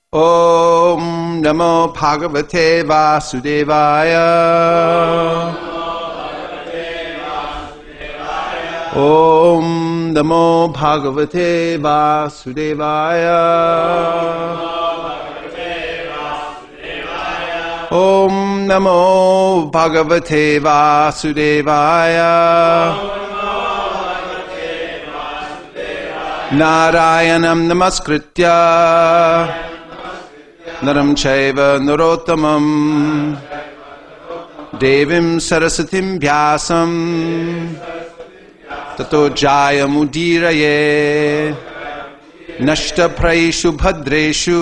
Om Namo Bhagavate Vasudevaya. Om Namo Bhagavate Vasudevaya. Om Namo Bhagavate Vasudevaya. Narayanam Namaskritya Naram Chaiva Narottamam Devim Sarasatim Vyasam Tato Jaya Mudiraye Nashta Praishu Bhadreshu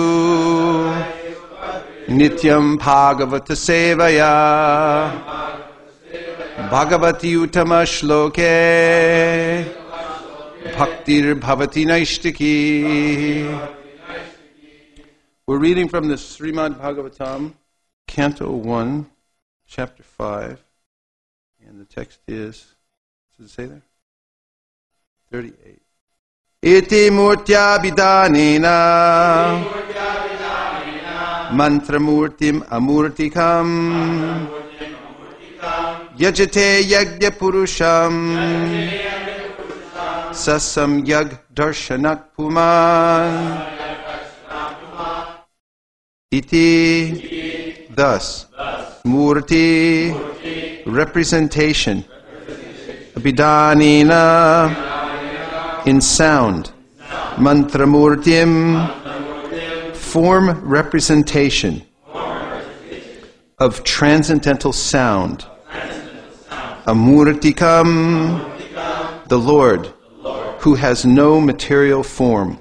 Nityam Bhagavata Sevaya Bhagavati Uttama Shloke Bhaktir Bhavati Naishtiki. We're reading from the Srimad Bhagavatam, Canto 1, Chapter 5, and the text is, does it say there? 38. Iti murtya vidanena mantra murtim amurtikam yajate yagya purusham sasam yag darshanak puman. Iti, thus, murti, representation, abhidanena, in sound, mantramurtim, form representation of transcendental sound, amurtikam, the Lord, who has no material form,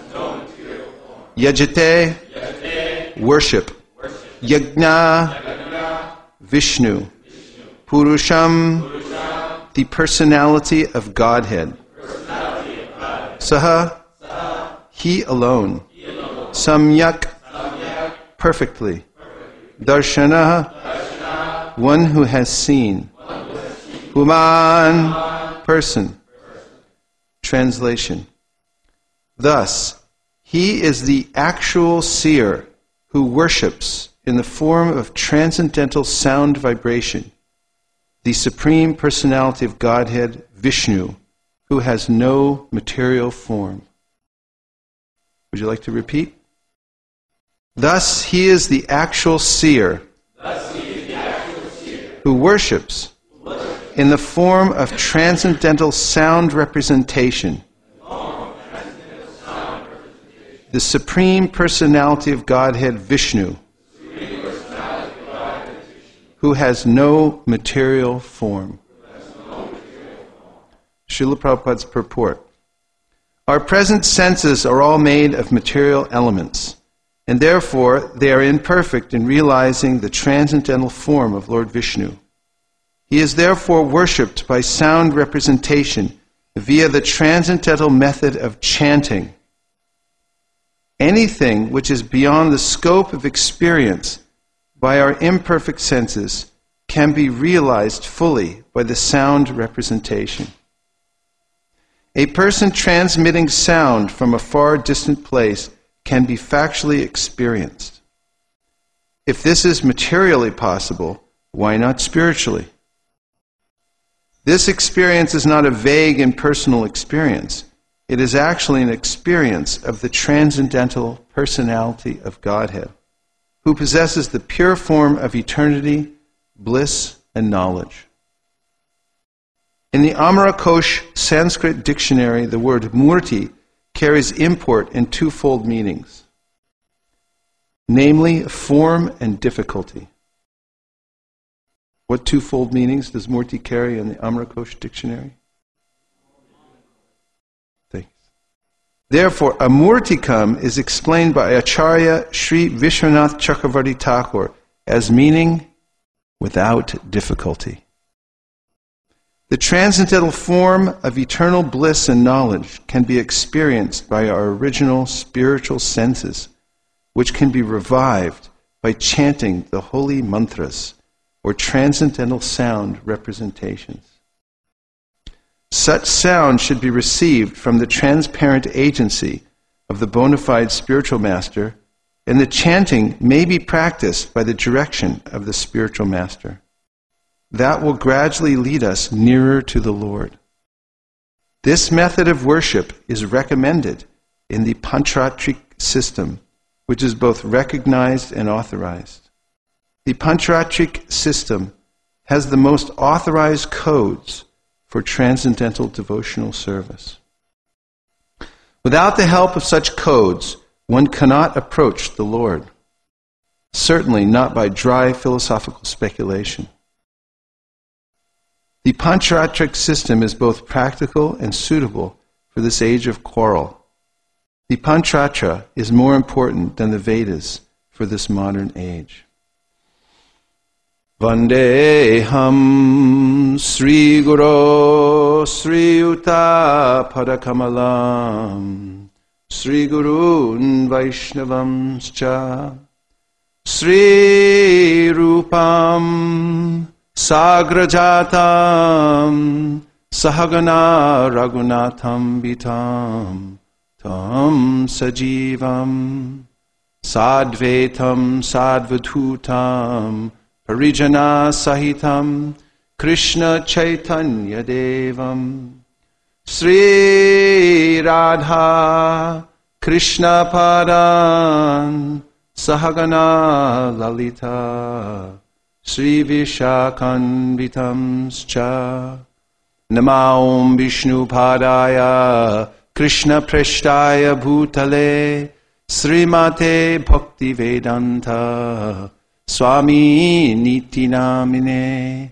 yajate, worship, yajna, Vishnu, Purusham, the personality of Godhead, Saha, he alone, Samyak, perfectly, Darshana, one who has seen, Human, person. Translation. Thus, he is the actual seer who worships in the form of transcendental sound vibration, the Supreme Personality of Godhead, Vishnu, who has no material form. Would you like to repeat? Thus he is the actual seer, who worships in the form of transcendental sound representation, the Supreme Personality of Godhead, Vishnu, who has no material form. Srila Prabhupada's purport. Our present senses are all made of material elements, and therefore they are imperfect in realizing the transcendental form of Lord Vishnu. He is therefore worshipped by sound representation via the transcendental method of chanting. Anything which is beyond the scope of experience by our imperfect senses can be realized fully by the sound representation. A person transmitting sound from a far distant place can be factually experienced. If this is materially possible, why not spiritually? This experience is not a vague impersonal experience. It is actually an experience of the transcendental personality of Godhead, who possesses the pure form of eternity, bliss, and knowledge. In the Amarakosh Sanskrit dictionary, the word murti carries import in twofold meanings, namely form and difficulty. What twofold meanings does murti carry in the Amarakosh dictionary? Therefore, amurtikam is explained by Acharya Sri Vishwanath Chakravarti Thakur as meaning without difficulty. The transcendental form of eternal bliss and knowledge can be experienced by our original spiritual senses, which can be revived by chanting the holy mantras or transcendental sound representations. Such sound should be received from the transparent agency of the bona fide spiritual master, and the chanting may be practiced by the direction of the spiritual master. That will gradually lead us nearer to the Lord. This method of worship is recommended in the Pancharatric system, which is both recognized and authorized. The Pancharatric system has the most authorized codes for transcendental devotional service. Without the help of such codes, one cannot approach the Lord. Certainly not by dry philosophical speculation. The Pancharatric system is both practical and suitable for this age of quarrel. The Pancharatra is more important than the Vedas for this modern age. Vandeham Sri Guru Sri Yuta Padakamalam Sri Gurun Vaishnavamscha Sri Rupam Sagrajatam Sahagana Raghunatham Vitam Tam Sajivam Sadvetam Sadvadhutam Parijana Sahitam Krishna Chaitanya Devam Sri Radha Krishna Padan Sahagana Lalita Sri Vishakanvitamscha Namaum Vishnu Padaya Krishna Preshtaya Bhutale Srimate Bhakti Vedanta Swami Niti Namine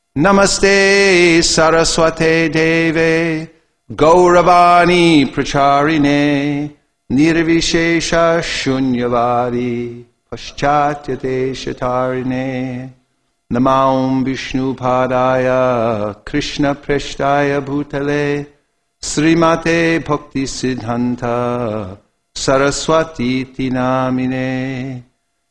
Namaste Saraswate Deve Gauravani Pracharine Nirvishesha Shunyavadi Paschatyate Shatarine Namaum Vishnu Padaya Krishna Preshtaya Bhutale Srimate Bhakti Siddhanta Saraswati Tinamine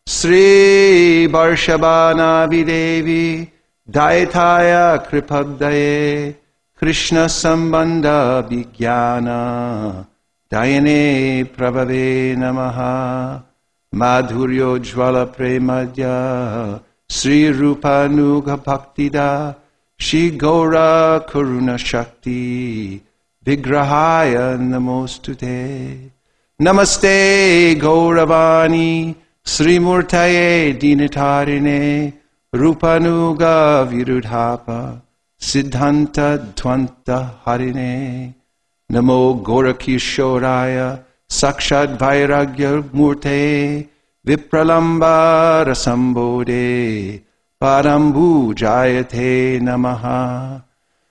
Sri Varshabhana Videvi Daitaya Kripabdaye Krishna Sambandha Vijnana Dayane Prabhave Namaha Madhuryo Jvala Premadya Sri Rupa Nuga Bhaktida Shri Gaura Karuna Shakti Vigrahaya Namostute Namaste Gauravani Sri Murtaye Dinatarine Rupanuga Virudhapa Siddhanta Dvanta Harine Namo Gorakishoraya Sakshad Vairagya Murte Vipralamba Rasambode Parambu Jayate Namaha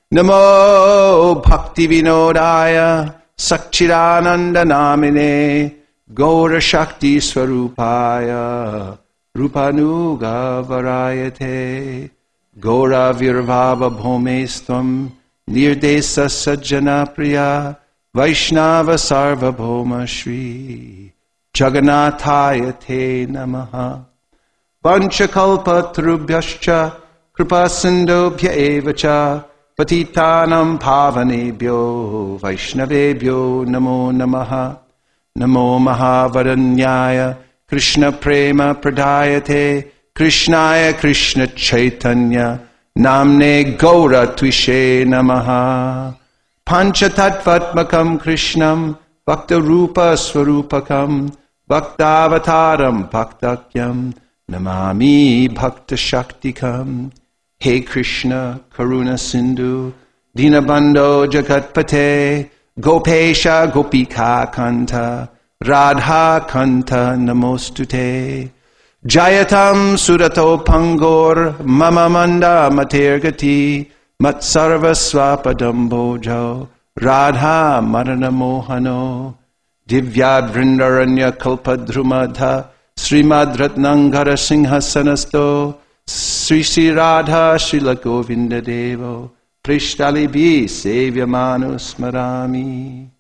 Namo Bhakti Vinodaya Sakchidananda Namine Gaura Shakti Swarupaya Rupanuga Varayate Gaura Virvava Bhomestvam Nirdesa Sajjana Priya Vaishnava Sarvabhoma Shri Jagannathaya Te Namaha Panchakalpa Trubhyascha Kripa Sindhobhya Evacha Patitanam Pavanebhyo Vaishnavebhyo Namo Namaha Namo Mahavaranyaya Krishna Prema Pradayate Krishnaya Krishna Chaitanya Namne Gaura Tvishe Namaha Panchatattvatmakam Krishnam Bhakta Rupa Swarupakam Bhaktavataram Bhaktakyam Namami Bhakta Shaktikam He Krishna Karuna Sindhu Dinabandho Jagatpate Gopesha Gopika Kanta Radha Kanta Namostute Jayatam Surato Pangor Mama Manda Matergati Matsarva Swapadam Bojo Radha Marana Mohano Divyad Vrindaranya Kalpadrumadha Srimad Ratnangara Singhasanasto Sri Sri Radha Srila Govinda Devo Prishtali Bi Sevyamanu Smarami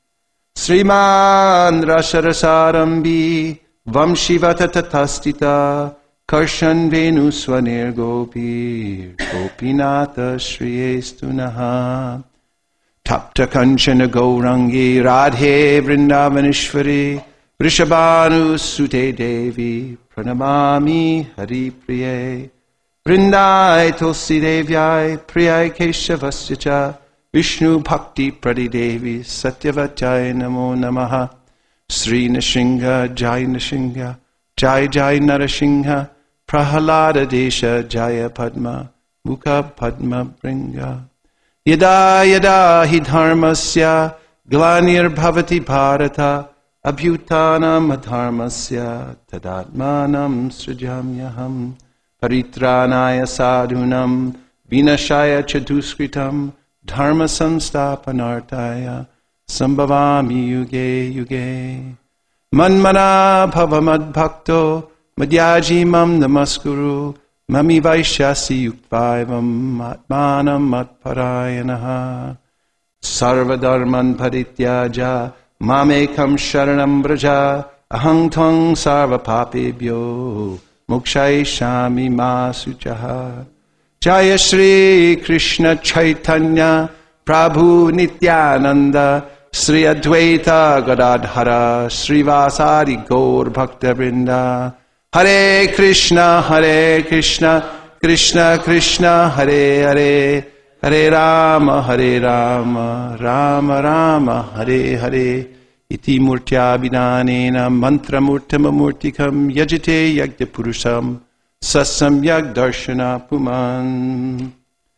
Sriman Rasarasarambi Vamshivata Tatastita Karshan Venu Swanir Gopir Gopinata Shri Estunaha Tapta Kanchana Gaurangi Radhe Vrindavanishvari Vrishabhanu Sute Devi Pranamami Hari Priye Vrindai Tulsi Devyai Priyai Keshavasya Cha Vishnu Bhakti Pradi Devi Satyavachai Namo Namaha Sri Nishinga Jai Nishinga Jai Jai Narasingha Prahalada Desha Jaya Padma Mukha Padma Bringa Yada Yada Hi Dharmasya Glanir Bhavati Bharata Abhyutanam Adharmasya Tadatmanam Srijamyaham Paritranaya Sadhunam Vinashaya Chaduskritam Dharma Samstapanartaya Sambhavami Yuge Yuge Manmana Bhavamad Bhakto Madhyaji Mam Namaskuru Mami Vaishyasi Yuktvaivam Atmanam Atparayanaha Sarvadharman Parityaja Mamekam Sharanam Braja Ahang Tvang Sarva Papebhyo Mokshai Shami Masuchaha Jaya Shri Krishna Chaitanya Prabhu Nityananda Sri Advaita Gadadhara Srivasari Gaur Bhakta Vrinda Hare Krishna Krishna Krishna Hare Hare Hare Rama Rama Rama Hare Hare Iti Murtya Abhinanena Mantra Murtama Murtikam Yajate Yagya Purusham Sasam Yag Darshana Puman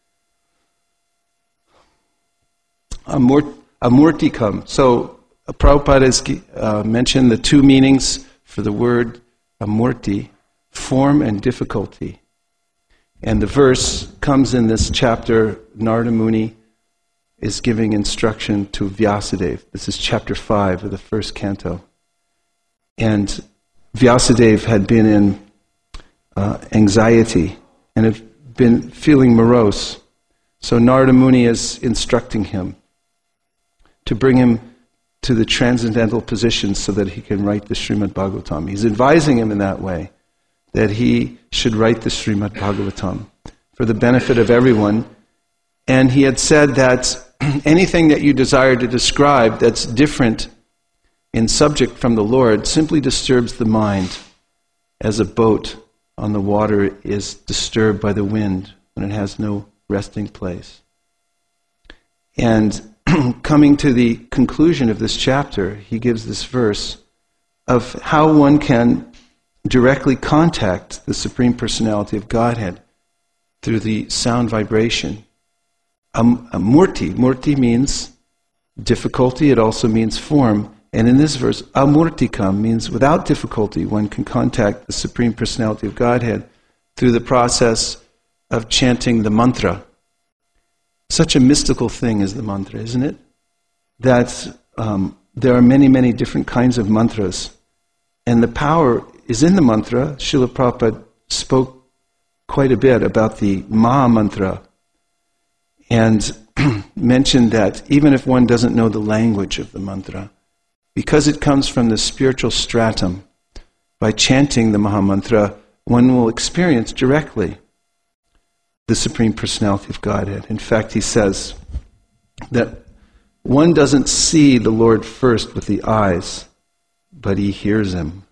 Amurtikam. So Prabhupada has mentioned the two meanings for the word amurti, form and difficulty. And the verse comes in this chapter. Narada Muni is giving instruction to Vyasadeva. This is chapter 5 of the first canto. And Vyasadeva had been in anxiety and had been feeling morose. So Narada Muni is instructing him to bring him to the transcendental position so that he can write the Srimad Bhagavatam. He's advising him in that way, that he should write the Srimad Bhagavatam for the benefit of everyone. And he had said that anything that you desire to describe that's different in subject from the Lord simply disturbs the mind, as a boat on the water is disturbed by the wind when it has no resting place. And coming to the conclusion of this chapter, he gives this verse of how one can directly contact the Supreme Personality of Godhead through the sound vibration. Murti means difficulty, it also means form. And in this verse, amurtikam means without difficulty one can contact the Supreme Personality of Godhead through the process of chanting the mantra. Such a mystical thing is the mantra, isn't it? That there are many, many different kinds of mantras. And the power is in the mantra. Srila Prabhupada spoke quite a bit about the Maha Mantra and mentioned that even if one doesn't know the language of the mantra, because it comes from the spiritual stratum, by chanting the Maha Mantra, one will experience directly the Supreme Personality of Godhead. In fact, he says that one doesn't see the Lord first with the eyes, but he hears him.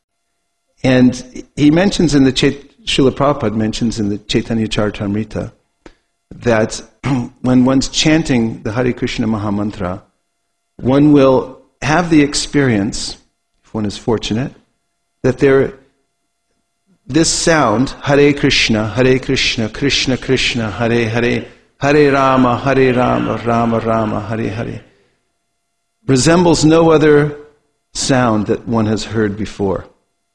And he mentions in the Srila Prabhupada mentions in the Chaitanya Charitamrita that when one's chanting the Hare Krishna Maha Mantra, one will have the experience, if one is fortunate, that this sound, Hare Krishna, Krishna Krishna, Hare Hare, Hare Rama, Rama Rama, Hare Hare, resembles no other sound that one has heard before.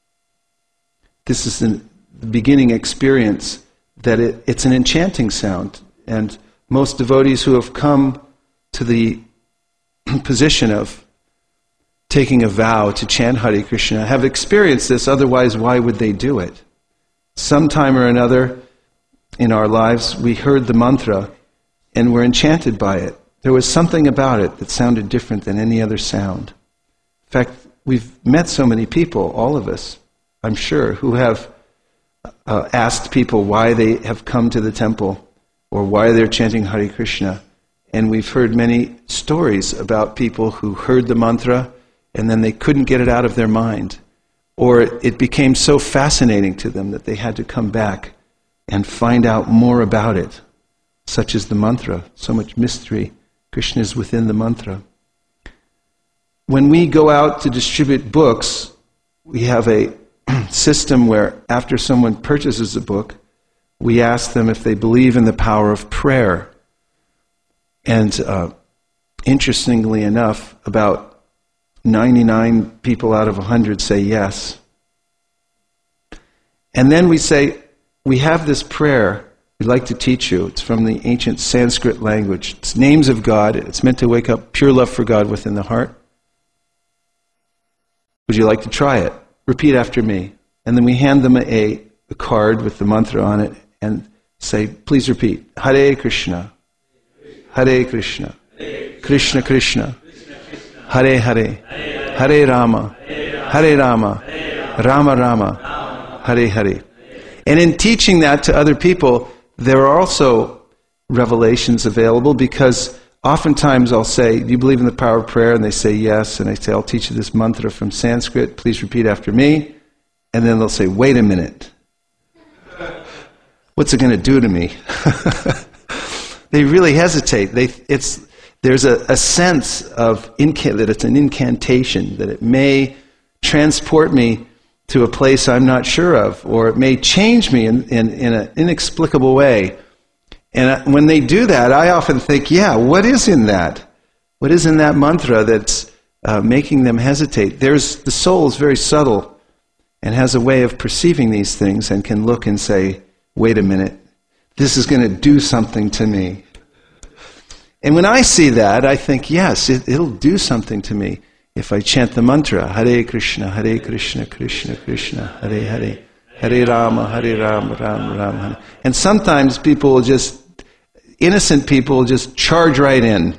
This is the beginning experience that it's an enchanting sound. And most devotees who have come to the position of taking a vow to chant Hare Krishna have experienced this, otherwise why would they do it? Sometime or another in our lives we heard the mantra and were enchanted by it. There was something about it that sounded different than any other sound. In fact, we've met so many people, all of us, I'm sure, who have asked people why they have come to the temple or why they're chanting Hare Krishna. And we've heard many stories about people who heard the mantra and then they couldn't get it out of their mind. Or it became so fascinating to them that they had to come back and find out more about it, such as the mantra. So much mystery. Krishna is within the mantra. When we go out to distribute books, we have a system where after someone purchases a book, we ask them if they believe in the power of prayer. And interestingly enough, about 99 people out of 100 say yes. And then we say, we have this prayer we'd like to teach you. It's from the ancient Sanskrit language. It's names of God. It's meant to wake up pure love for God within the heart. Would you like to try it? Repeat after me. And then we hand them a card with the mantra on it and say, please repeat. Hare Krishna. Hare Krishna. Krishna Krishna. Hare Hare. Hare Rama. Hare Rama. Rama Rama. Hare Hare. And in teaching that to other people, there are also revelations available, because oftentimes I'll say, do you believe in the power of prayer? And they say yes. And I say, I'll teach you this mantra from Sanskrit. Please repeat after me. And then they'll say, wait a minute. What's it going to do to me? They really hesitate. There's a sense of that it's an incantation, that it may transport me to a place I'm not sure of, or it may change me in an inexplicable way. And when they do that, I often think, yeah, what is in that? What is in that mantra that's making them hesitate? The soul is very subtle and has a way of perceiving these things and can look and say, wait a minute, this is going to do something to me. And when I see that, I think, yes, it'll do something to me if I chant the mantra, Hare Krishna, Krishna Krishna, Hare Hare, Hare Rama, Rama Rama, Hare. And sometimes innocent people will just charge right in.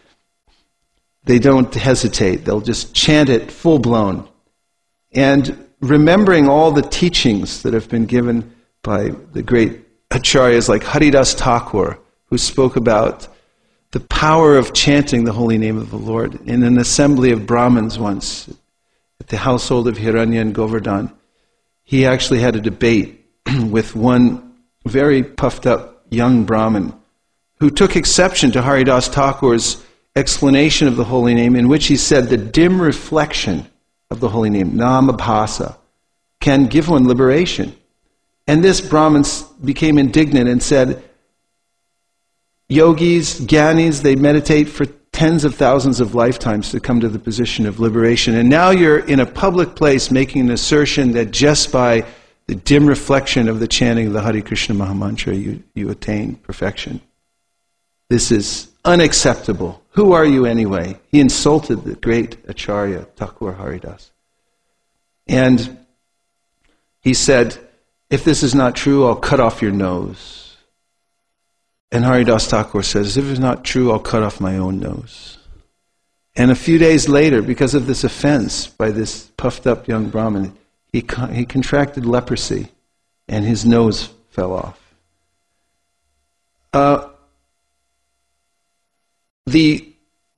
They don't hesitate. They'll just chant it full blown. And remembering all the teachings that have been given by the great acharyas like Haridas Thakur, who spoke about the power of chanting the holy name of the Lord. In an assembly of Brahmins once, at the household of Hiranya and Govardhan, he actually had a debate with one very puffed up young Brahmin who took exception to Haridas Thakur's explanation of the holy name, in which he said the dim reflection of the holy name, Namabhasa, can give one liberation. And this Brahmin became indignant and said, yogis, jnanis, they meditate for tens of thousands of lifetimes to come to the position of liberation. And now you're in a public place making an assertion that just by the dim reflection of the chanting of the Hare Krishna Mahamantra, you attain perfection. This is unacceptable. Who are you anyway? He insulted the great Acharya, Thakur Haridas. And he said, if this is not true, I'll cut off your nose. And Haridas Thakur says, if it's not true, I'll cut off my own nose. And a few days later, because of this offense by this puffed up young Brahmin, he contracted leprosy and his nose fell off. The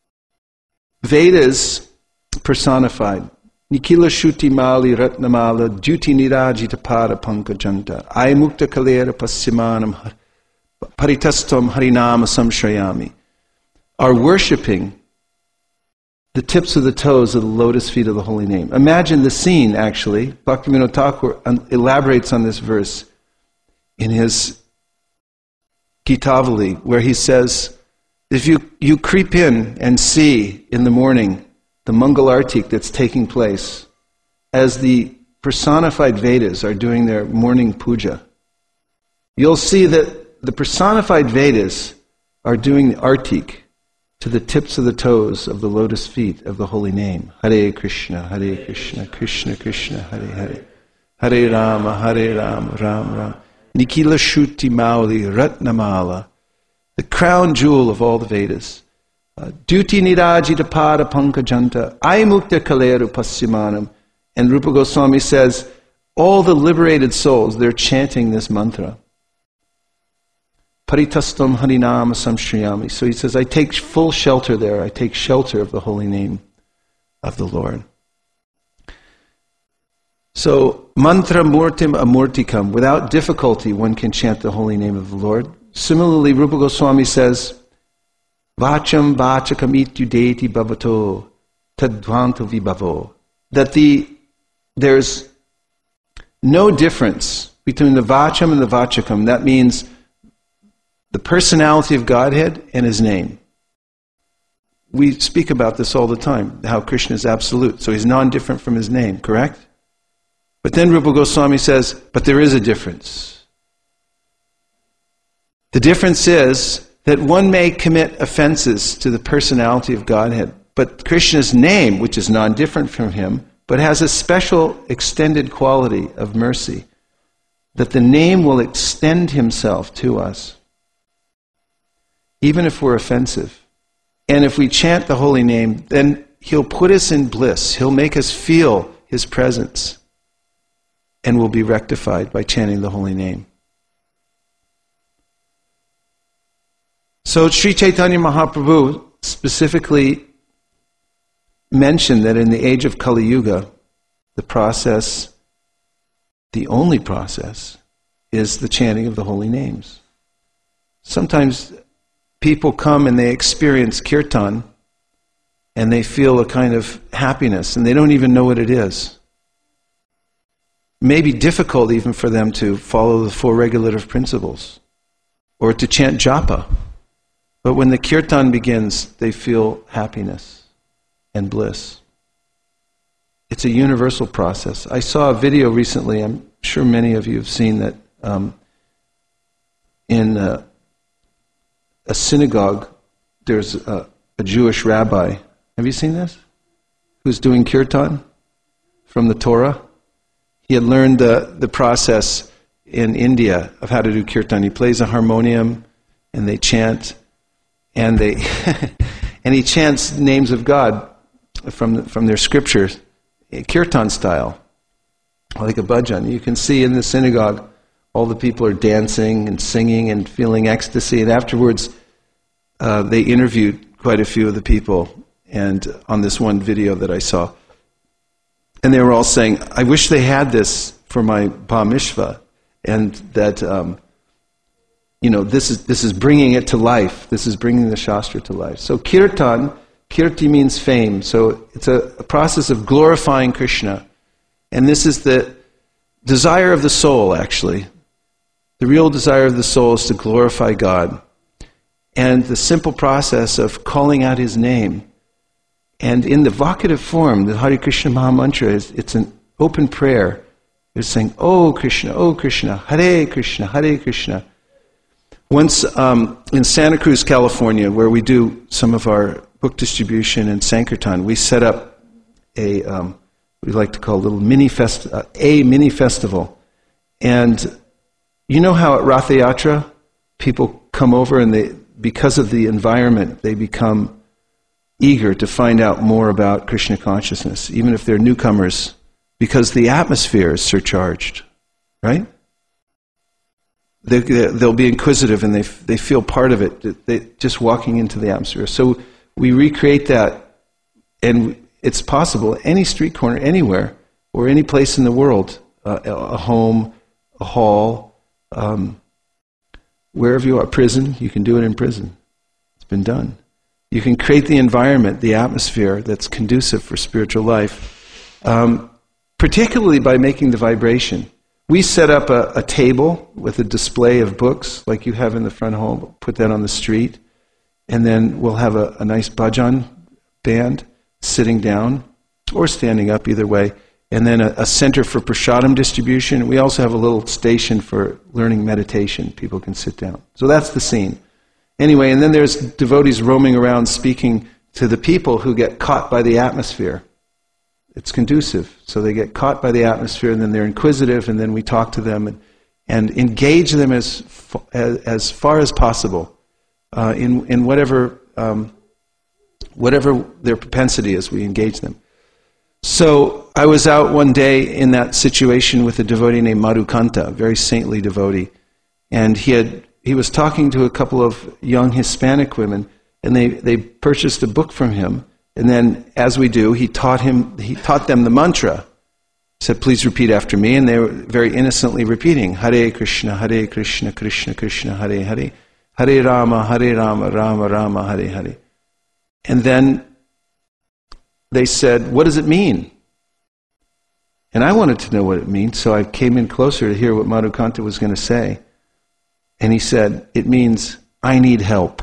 Vedas personified Nikila Shuti Mali Ratnamala Duti Nirajita Pada Pankajanta Ayamukta Kalera Pasyamanam Paritastam Harinama Samshrayami are worshipping the tips of the toes of the lotus feet of the holy name. Imagine the scene, actually. Bhaktivinoda Thakur elaborates on this verse in his Gitavali, where he says, if you creep in and see in the morning the Mangalartik that's taking place as the personified Vedas are doing their morning puja, you'll see that the personified Vedas are doing the artik to the tips of the toes of the lotus feet of the holy name. Hare Krishna, Krishna Krishna, Hare Hare. Hare Rama, Rama Rama. Nikila Shuti Mauli Ratnamala. The crown jewel of all the Vedas. Duti Nirajita Pada Pankajanta. Ayamukta Kaleru Pasyamanam. And Rupa Goswami says, all the liberated souls, they're chanting this mantra. Paritastam Harinama Samshriyami. So he says, I take full shelter there. I take shelter of the holy name. of the Lord. So, mantra murtim amurtikam, without difficulty one can chant the holy name of the Lord. Similarly, Rupa Goswami says, Vacham vachakam ityudeti bhavato tadvanto vibhavo, that there's no difference between the vacham and the vachakam. That means the personality of Godhead and His name. We speak about this all the time, how Krishna is absolute, so He's non-different from His name, correct? But then Rupa Goswami says, but there is a difference. The difference is that one may commit offenses to the personality of Godhead, but Krishna's name, which is non-different from Him, but has a special extended quality of mercy, that the name will extend Himself to us, even if we're offensive. And if we chant the holy name, then He'll put us in bliss. He'll make us feel His presence, and we'll be rectified by chanting the holy name. So Sri Chaitanya Mahaprabhu specifically mentioned that in the age of Kali Yuga, the process, the only process, is the chanting of the holy names. Sometimes people come and they experience kirtan and they feel a kind of happiness and they don't even know what it is. It may be difficult even for them to follow the four regulative principles or to chant japa. But when the kirtan begins, they feel happiness and bliss. It's a universal process. I saw a video recently, I'm sure many of you have seen that, in a synagogue, there's a Jewish rabbi. Have you seen this? Who's doing kirtan from the Torah? He had learned the process in India of how to do kirtan. He plays a harmonium and they chant, and they and he chants names of God from their scriptures, kirtan style, like a bhajan. You can see in the synagogue, all the people are dancing and singing and feeling ecstasy. And afterwards, they interviewed quite a few of the people, and on this one video that I saw, and they were all saying, "I wish they had this for my bar mitzvah," and that this is bringing it to life. This is bringing the Shastra to life. So kirtan. Kirti means fame, so it's a process of glorifying Krishna. And this is the desire of the soul, actually. The real desire of the soul is to glorify God. And the simple process of calling out His name. And in the vocative form, the Hare Krishna Maha Mantra, it's an open prayer. It's saying, "Oh Krishna, Hare Krishna, Hare Krishna." Once in Santa Cruz, California, where we do some of our book distribution and Sankirtan, we set up we like to call a little mini festival. And you know how at Ratha Yatra, people come over and because of the environment, they become eager to find out more about Krishna consciousness, even if they're newcomers, because the atmosphere is surcharged, right? They'll be inquisitive and they feel part of it, just walking into the atmosphere. So we recreate that, and it's possible, any street corner, anywhere, or any place in the world, a home, a hall, wherever you are, prison, you can do it in prison. It's been done. You can create the environment, the atmosphere that's conducive for spiritual life, particularly by making the vibration. We set up a table with a display of books, like you have in the front hall, put that on the street, and then we'll have a nice bhajan band sitting down or standing up, either way, and then a center for prasadam distribution. We also have a little station for learning meditation. People can sit down. So that's the scene. Anyway, and then there's devotees roaming around speaking to the people who get caught by the atmosphere. It's conducive. So they get caught by the atmosphere, and then they're inquisitive, and then we talk to them and engage them as far as possible in whatever their propensity is. We engage them. So I was out one day in that situation with a devotee named Madhukanta, a very saintly devotee, and he was talking to a couple of young Hispanic women, and they purchased a book from him And then, as we do, he taught them the mantra. He said, please repeat after me. And they were very innocently repeating, Hare Krishna, Krishna Krishna, Hare Hare, Hare Rama, Rama Rama, Hare Hare. And then they said, what does it mean? And I wanted to know what it means, so I came in closer to hear what Madhukanta was going to say. And he said, it means, I need help.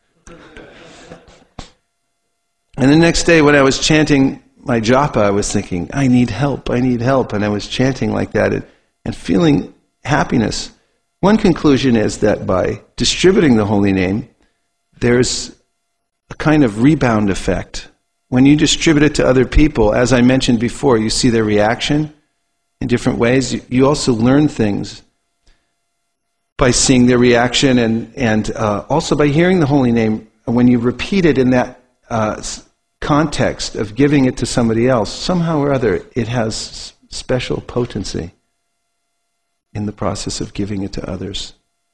And the next day when I was chanting my japa, I was thinking, I need help. And I was chanting like that and feeling happiness. One conclusion is that by distributing the holy name, there's a kind of rebound effect. When you distribute it to other people, as I mentioned before, you see their reaction in different ways. You also learn things by seeing their reaction and also by hearing the holy name. When you repeat it in that context of giving it to somebody else, somehow or other it has special potency in the process of giving it to others.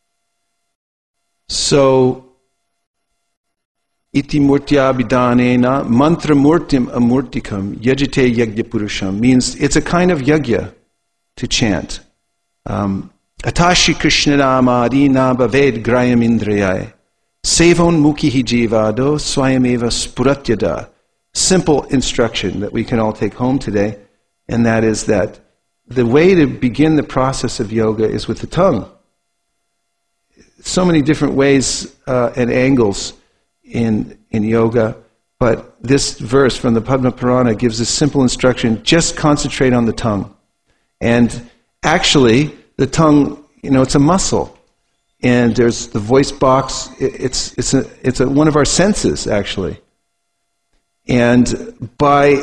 So, iti murtya vidanena mantra murtim amurtikam yajite yagya purusham means it's a kind of yagya to chant. Atashi krishnanamadi na bhaved grayam indrayai sevon mukihi jivado swayameva spuratyada. Simple instruction that we can all take home today, and that is that the way to begin the process of yoga is with the tongue. So many different ways and angles in yoga, but this verse from the Padma Purana gives a simple instruction: just concentrate on the tongue. And actually, the tongue, it's a muscle, and there's the voice box. It's one of our senses, actually. And by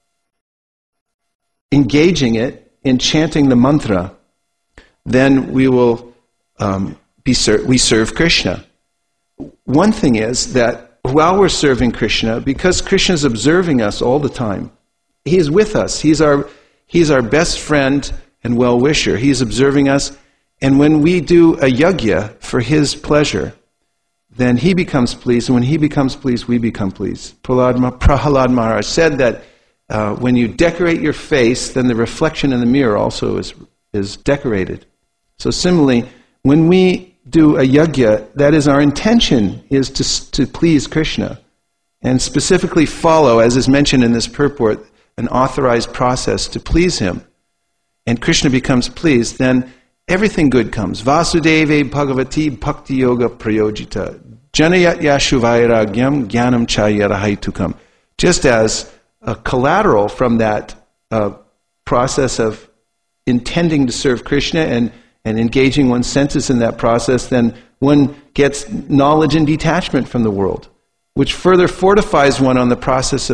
engaging it in chanting the mantra, then we will we serve Krishna. One thing is that while we're serving Krishna, because Krishna is observing us all the time, He is with us. He's our best friend and well-wisher. He's observing us, and when we do a yajna for His pleasure, then He becomes pleased, and when He becomes pleased, we become pleased. Prahalad Maharaj said that when you decorate your face, then the reflection in the mirror also is decorated. So similarly, when we do a yajna, that is our intention, is to please Krishna, and specifically follow, as is mentioned in this purport, an authorized process to please Him, and Krishna becomes pleased, then everything good comes. Vasudeve Bhagavati Bhakti Yoga Prayojita Janayat Yashuvairagyam Jnanam Chayarahaitukam. Just as a collateral from that process of intending to serve Krishna and engaging one's senses in that process, then one gets knowledge and detachment from the world, which further fortifies one in the process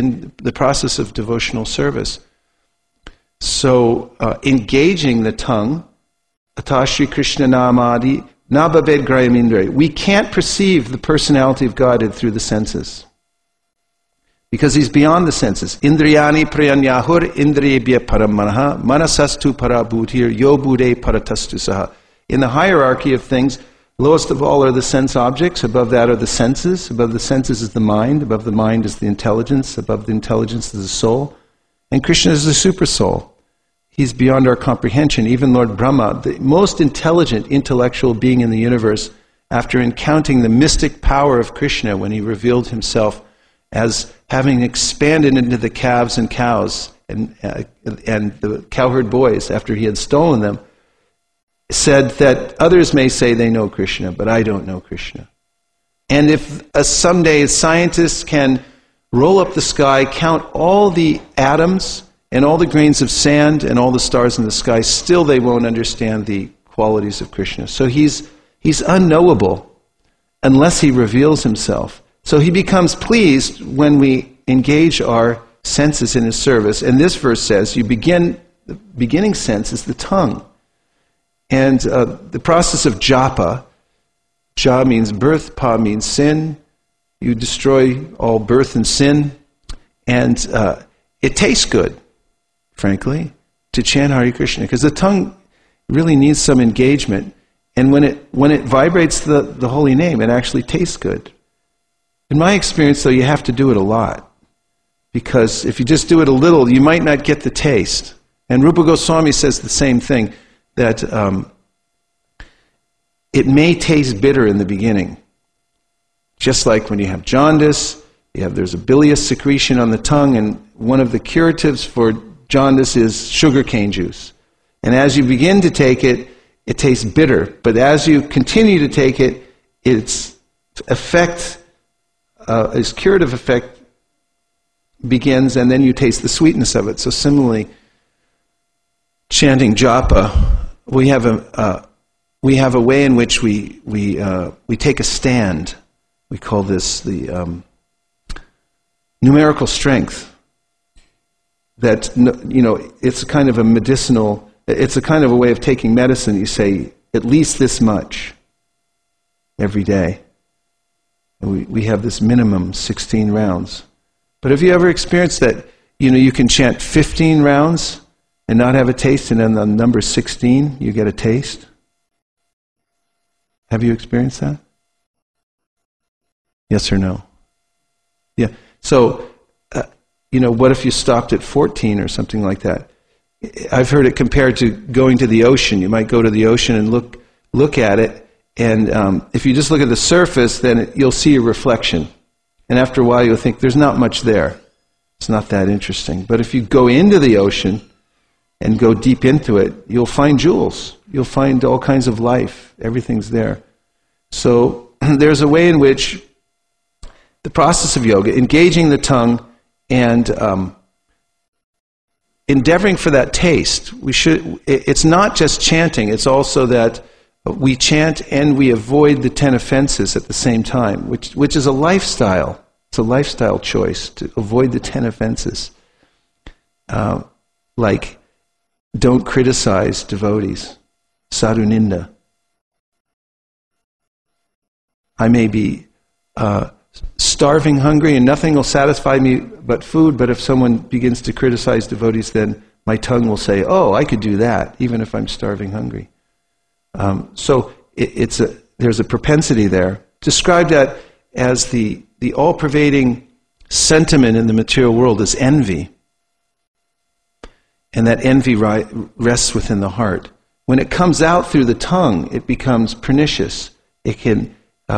of devotional service. So engaging the tongue, Atashi Krishna Namadi Nabhaved Grayam Indra. We can't perceive the personality of God through the senses, because He's beyond the senses. Indriyani prayanyahur indriyebhya param manaha manasastu parabhutir yobude paratastu saha. In the hierarchy of things, lowest of all are the sense objects, above that are the senses, above the senses is the mind, above the mind is the intelligence, above the intelligence is the soul, and Krishna is the super soul. He's beyond our comprehension. Even Lord Brahma, the most intelligent intellectual being in the universe, after encountering the mystic power of Krishna when He revealed Himself as having expanded into the calves and cows and the cowherd boys after He had stolen them, said that others may say they know Krishna, but I don't know Krishna. And if someday scientists can roll up the sky, count all the atoms and all the grains of sand and all the stars in the sky, still they won't understand the qualities of Krishna. So He's unknowable unless He reveals Himself. So He becomes pleased when we engage our senses in His service. And this verse says, the beginning sense is the tongue. And the process of japa, ja means birth, pa means sin. You destroy all birth and sin. And it tastes good, frankly, to chant Hare Krishna, because the tongue really needs some engagement. And when it vibrates the holy name, it actually tastes good. In my experience, though, you have to do it a lot. because if you just do it a little, you might not get the taste. And Rupa Goswami says the same thing, that it may taste bitter in the beginning. Just like when you have jaundice, there's a bilious secretion on the tongue, and one of the curatives for jaundice is sugarcane juice. And as you begin to take it, it tastes bitter. But as you continue to take it, its effect, its curative effect begins, and then you taste the sweetness of it. So similarly, chanting japa, we have a way in which we take a stand. We call this the numerical strength. That, it's a kind of a medicinal. It's a kind of a way of taking medicine. You say at least this much every day. And we have this minimum 16 rounds. But have you ever experienced that? You can chant 15 rounds and not have a taste, and then on number 16 you get a taste. Have you experienced that? Yes or no? Yeah. So, what if you stopped at 14 or something like that? I've heard it compared to going to the ocean. You might go to the ocean and look at it, and if you just look at the surface, then you'll see a reflection. And after a while, you'll think, there's not much there. It's not that interesting. But if you go into the ocean and go deep into it, you'll find jewels. You'll find all kinds of life. Everything's there. So there's a way in which the process of yoga, engaging the tongue and endeavoring for that taste. It's not just chanting, it's also that we chant and we avoid the 10 offenses at the same time, which is a lifestyle. It's a lifestyle choice to avoid the 10 offenses. Like, don't criticize devotees. Sadhu ninda. I may be starving, hungry, and nothing will satisfy me but food, but if someone begins to criticize devotees, then my tongue will say, oh, I could do that, even if I'm starving, hungry. So there's a propensity there. Describe that as the all-pervading sentiment in the material world is envy. And that envy rests within the heart. When it comes out through the tongue, it becomes pernicious. It can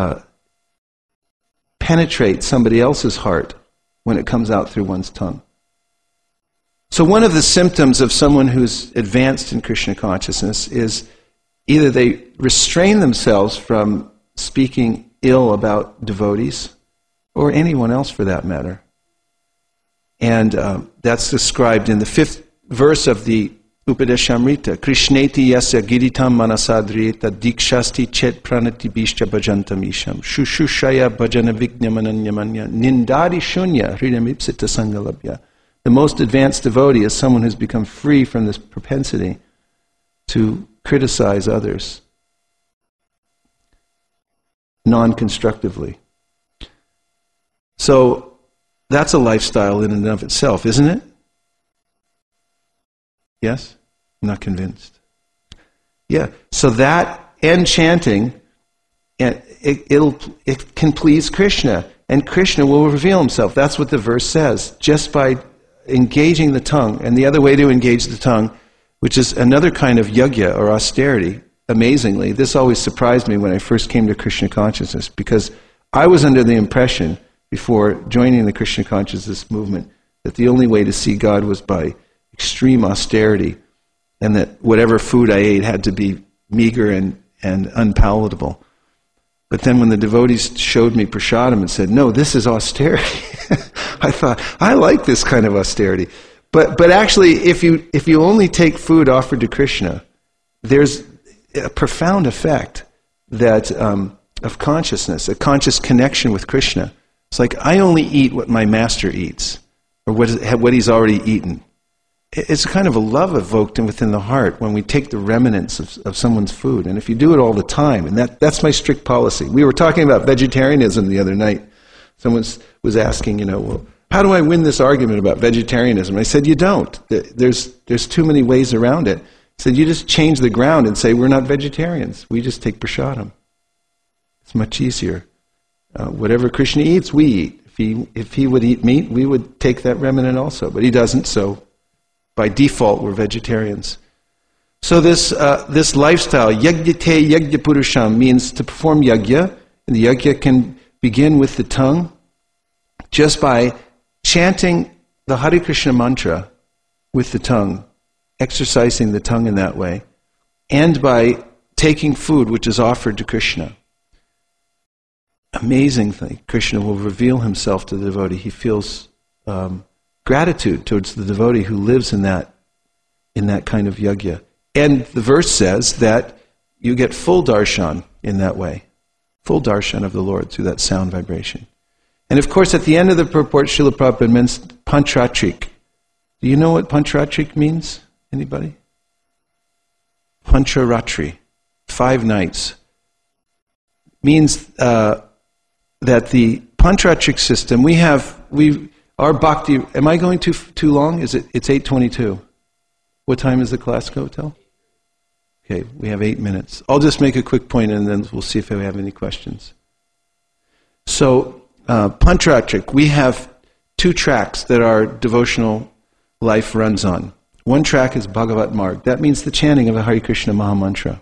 penetrate somebody else's heart when it comes out through one's tongue. So one of the symptoms of someone who's advanced in Krishna consciousness is either they restrain themselves from speaking ill about devotees, or anyone else for that matter. And that's described in the 5th verse of the Upadeshamrita. Krishneti yasya giritam manasadriyeta dikshasti chet pranati bishcha bhajantam isham shushushaya bhajana vignamananyamanya nindari shunya hridamipsita sangalabhya. The most advanced devotee is someone who's become free from this propensity to criticize others non-constructively. So that's a lifestyle in and of itself, isn't it? Yes? I'm not convinced. Yeah. So that and chanting, it can please Krishna, and Krishna will reveal himself. That's what the verse says. Just by engaging the tongue, and the other way to engage the tongue, which is another kind of yajna or austerity. Amazingly, this always surprised me when I first came to Krishna consciousness, because I was under the impression before joining the Krishna consciousness movement that the only way to see God was by extreme austerity, and that whatever food I ate had to be meager and unpalatable. But then when the devotees showed me prasadam and said, no, this is austerity, I thought, I like this kind of austerity. But actually, if you only take food offered to Krishna, there's a profound effect that of consciousness, a conscious connection with Krishna. It's like, I only eat what my master eats, or what he's already eaten. It's a kind of a love evoked within the heart when we take the remnants of someone's food. And if you do it all the time, and that's my strict policy. We were talking about vegetarianism the other night. Someone was asking, well, how do I win this argument about vegetarianism? I said, you don't. There's too many ways around it. I said, you just change the ground and say, we're not vegetarians. We just take prasadam. It's much easier. Whatever Krishna eats, we eat. If he would eat meat, we would take that remnant also. But he doesn't, so by default we're vegetarians. So this lifestyle, yagyate yagyapurusham, means to perform yagya. And the yagya can begin with the tongue, just by chanting the Hare Krishna mantra with the tongue, exercising the tongue in that way, and by taking food which is offered to Krishna. Amazing thing. Krishna will reveal himself to the devotee. He feels gratitude towards the devotee who lives in that kind of yagya. And the verse says that you get full darshan in that way. Full darshan of the Lord through that sound vibration. And of course, at the end of the purport, Srila Prabhupada means Panchratrik. Do you know what Panchratrik means? Anybody? Pancharatri. 5 nights. Means that the Panchratrik system, our bhakti, am I going too long? It's 8:22. What time is the class go till? Okay, we have 8 minutes. I'll just make a quick point and then we'll see if we have any questions. So, Panchratrik, we have 2 tracks that our devotional life runs on. One track is Bhagavat Marg. That means the chanting of the Hare Krishna Mahamantra.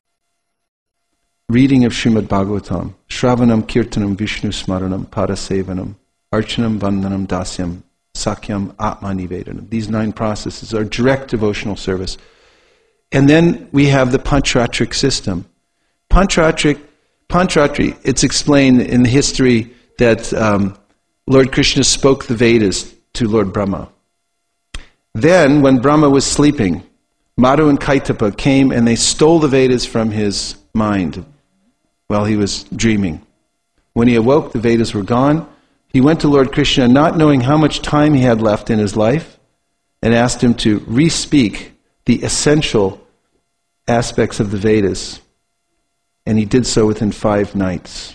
Reading of Srimad Bhagavatam. Shravanam Kirtanam Vishnu Smaranam Padasevanam Archanam Vandanam Dasyam Sakyam Atma Nivedanam. These 9 processes are direct devotional service. And then we have the Panchratrik system. Panchratri, it's explained in the history that Lord Krishna spoke the Vedas to Lord Brahma. Then, when Brahma was sleeping, Madhu and Kaitapa came and they stole the Vedas from his mind while he was dreaming. When he awoke, the Vedas were gone. He went to Lord Krishna, not knowing how much time he had left in his life, and asked him to re-speak the essential aspects of the Vedas. And he did so within 5 nights.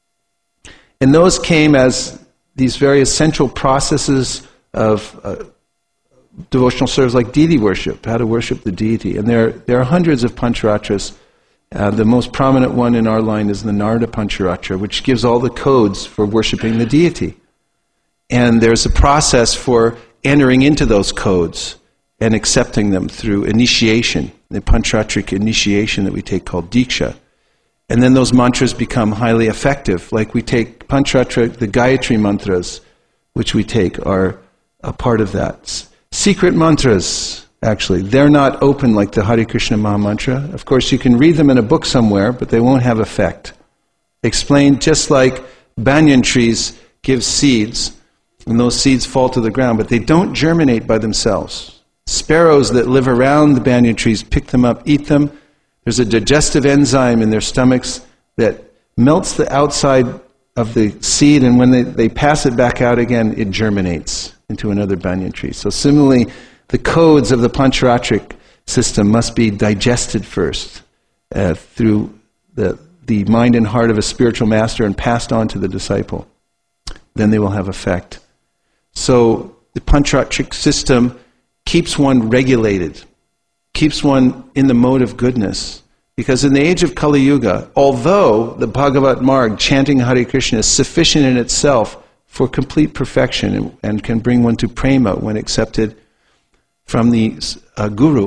And those came as these very essential processes of devotional service, like deity worship, how to worship the deity. And there are hundreds of Pancharatras. The most prominent one in our line is the Narada Pancharatra, which gives all the codes for worshiping the deity. And there's a process for entering into those codes and accepting them through initiation, the Pancharatrik initiation that we take called Diksha. And then those mantras become highly effective. Like we take Pancharatra, the Gayatri mantras, which we take, are a part of that. Secret mantras, actually, they're not open like the Hare Krishna Mahamantra. Of course, you can read them in a book somewhere, but they won't have effect. Explained just like banyan trees give seeds, and those seeds fall to the ground, but they don't germinate by themselves. Sparrows that live around the banyan trees pick them up, eat them. There's a digestive enzyme in their stomachs that melts the outside of the seed, and when they pass it back out again, it germinates into another banyan tree. So similarly, the codes of the Pancharatrik system must be digested first through the mind and heart of a spiritual master and passed on to the disciple. Then they will have effect. So the Pancharatrik system keeps one regulated, keeps one in the mode of goodness. Because in the age of Kali Yuga, although the Bhagavat Marg, chanting Hare Krishna, is sufficient in itself for complete perfection and can bring one to prema when accepted from the guru,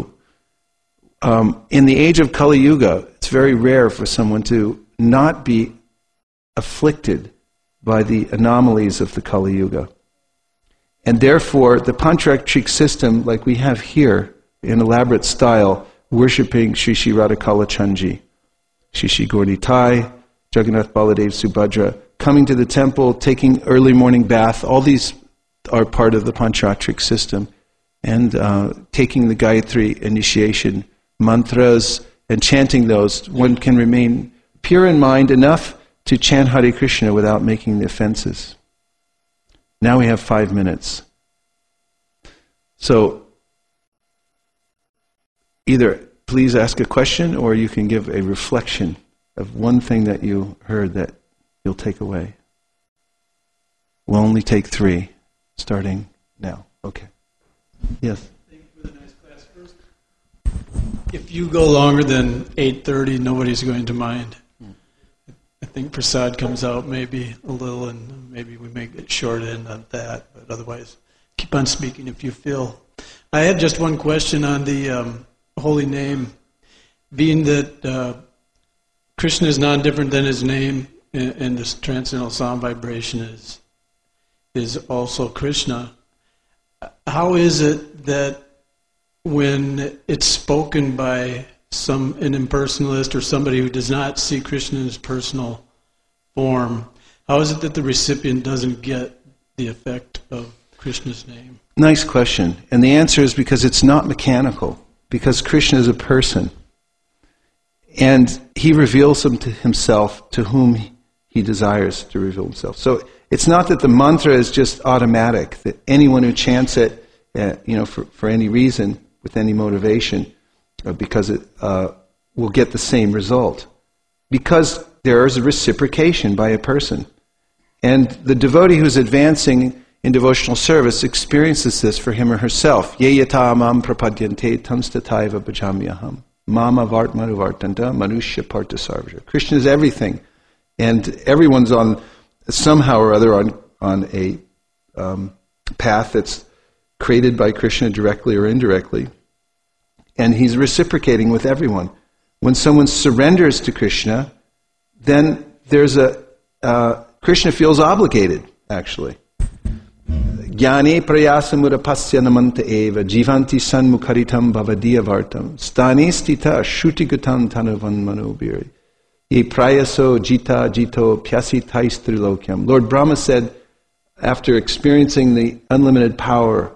in the age of Kali Yuga, it's very rare for someone to not be afflicted by the anomalies of the Kali Yuga. And therefore, the Pancharatrik system, like we have here, in elaborate style, worshipping Shri Shri Radhakala Chandji, Shri Shri Gaurnitai, Jagannath Baladev Subhadra, coming to the temple, taking early morning bath, all these are part of the Pancharatrik system. And taking the Gayatri initiation mantras and chanting those, one can remain pure in mind enough to chant Hare Krishna without making the offenses. Now we have 5 minutes. So, either please ask a question or you can give a reflection of one thing that you heard that you'll take away. We'll only take 3, starting now. Okay. Yes. Thank you for the nice class. First, if you go longer than 8:30, nobody's going to mind. I think prasad comes out maybe a little, and maybe we may get short end on that, but otherwise, keep on speaking if you feel. I had just one question on the holy name, being that Krishna is non-different than his name, and this transcendental sound vibration is also Krishna. How is it that when it's spoken by an impersonalist or somebody who does not see Krishna in his personal form, how is it that the recipient doesn't get the effect of Krishna's name? Nice question. And the answer is because it's not mechanical, because Krishna is a person. And he reveals himself to whom he desires to reveal himself. So it's not that the mantra is just automatic, that anyone who chants it, for any reason, with any motivation, because it will get the same result. Because there is a reciprocation by a person. And the devotee who's advancing in devotional service experiences this for him or herself. Ye yata mam prapadyante tamstataiva bhajamyaham. Mama vartmanu vartanta manushya parta sarvaja. Krishna is everything. And everyone's on, somehow or other, on a path that's created by Krishna directly or indirectly. And he's reciprocating with everyone. When someone surrenders to Krishna, then there's Krishna feels obligated, actually. Jnane prayasamurapasya namanta eva jivanti sanmukharitam bhavadiya vartam stane stita shrutigatam tanavan manobiri ye prayaso jita jito pyasitais trilokyam. Lord Brahma said, after experiencing the unlimited power,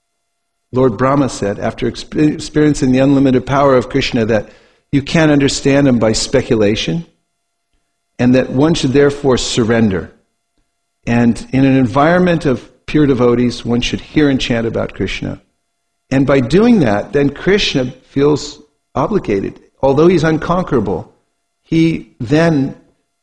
of Krishna, that you can't understand him by speculation, and that one should therefore surrender. And in an environment of pure devotees, one should hear and chant about Krishna. And by doing that, then Krishna feels obligated. Although he's unconquerable, he then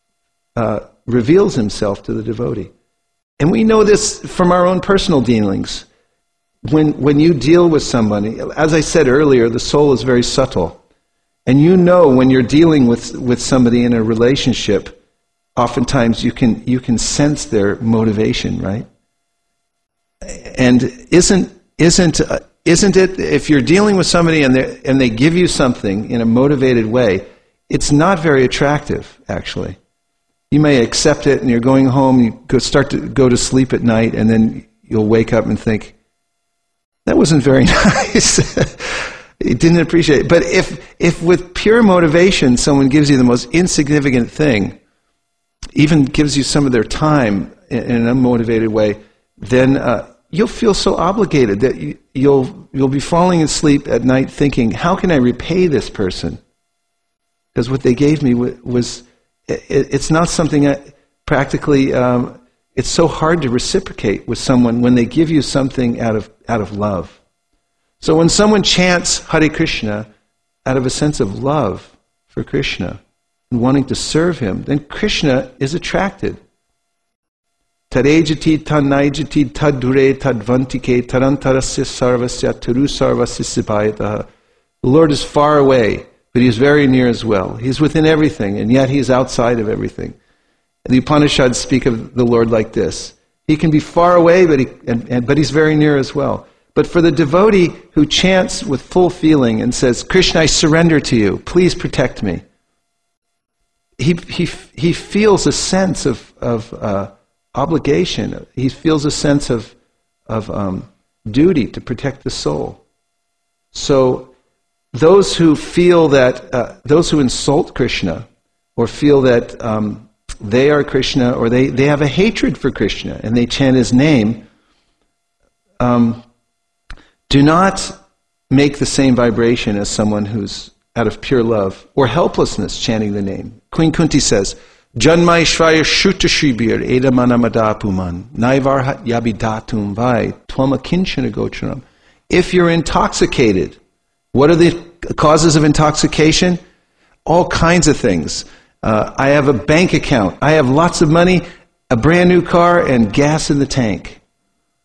reveals himself to the devotee. And we know this from our own personal dealings. When you deal with somebody, as I said earlier, the soul is very subtle. And you know when you're dealing with somebody in a relationship, oftentimes you can sense their motivation, right? And isn't it, if you're dealing with somebody and they give you something in a motivated way, it's not very attractive, actually. You may accept it, and you're going home, you start to go to sleep at night, and then you'll wake up and think, that wasn't very nice. You didn't appreciate it. But if with pure motivation someone gives you the most insignificant thing, even gives you some of their time in an unmotivated way, then you'll feel so obligated that you'll be falling asleep at night thinking, how can I repay this person? Because what they gave me was, it's not something practically, it's so hard to reciprocate with someone when they give you something out of love. So when someone chants Hare Krishna out of a sense of love for Krishna and wanting to serve him, then Krishna is attracted. Tarejati tanaijati tadure tadvantike tarantarasya sarvasya turu sarvasya sipayataha. The Lord is far away, but he is very near as well. He is within everything, and yet he is outside of everything. The Upanishads speak of the Lord like this. He can be far away, but he's very near as well. But for the devotee who chants with full feeling and says, Krishna, I surrender to you, please protect me, he feels a sense of obligation. He feels a sense of duty to protect the soul. So those who feel that, those who insult Krishna, or feel that they are Krishna, or they have a hatred for Krishna, and they chant his name, do not make the same vibration as someone who's out of pure love or helplessness chanting the name. Queen Kunti says, Janmai Shraya Shuta Shribir Eda Manamadapuman Naivar Yabidatum Vai Twama Kinchana Gocharam. If you're intoxicated, what are the causes of intoxication? All kinds of things. I have a bank account. I have lots of money, a brand new car, and gas in the tank.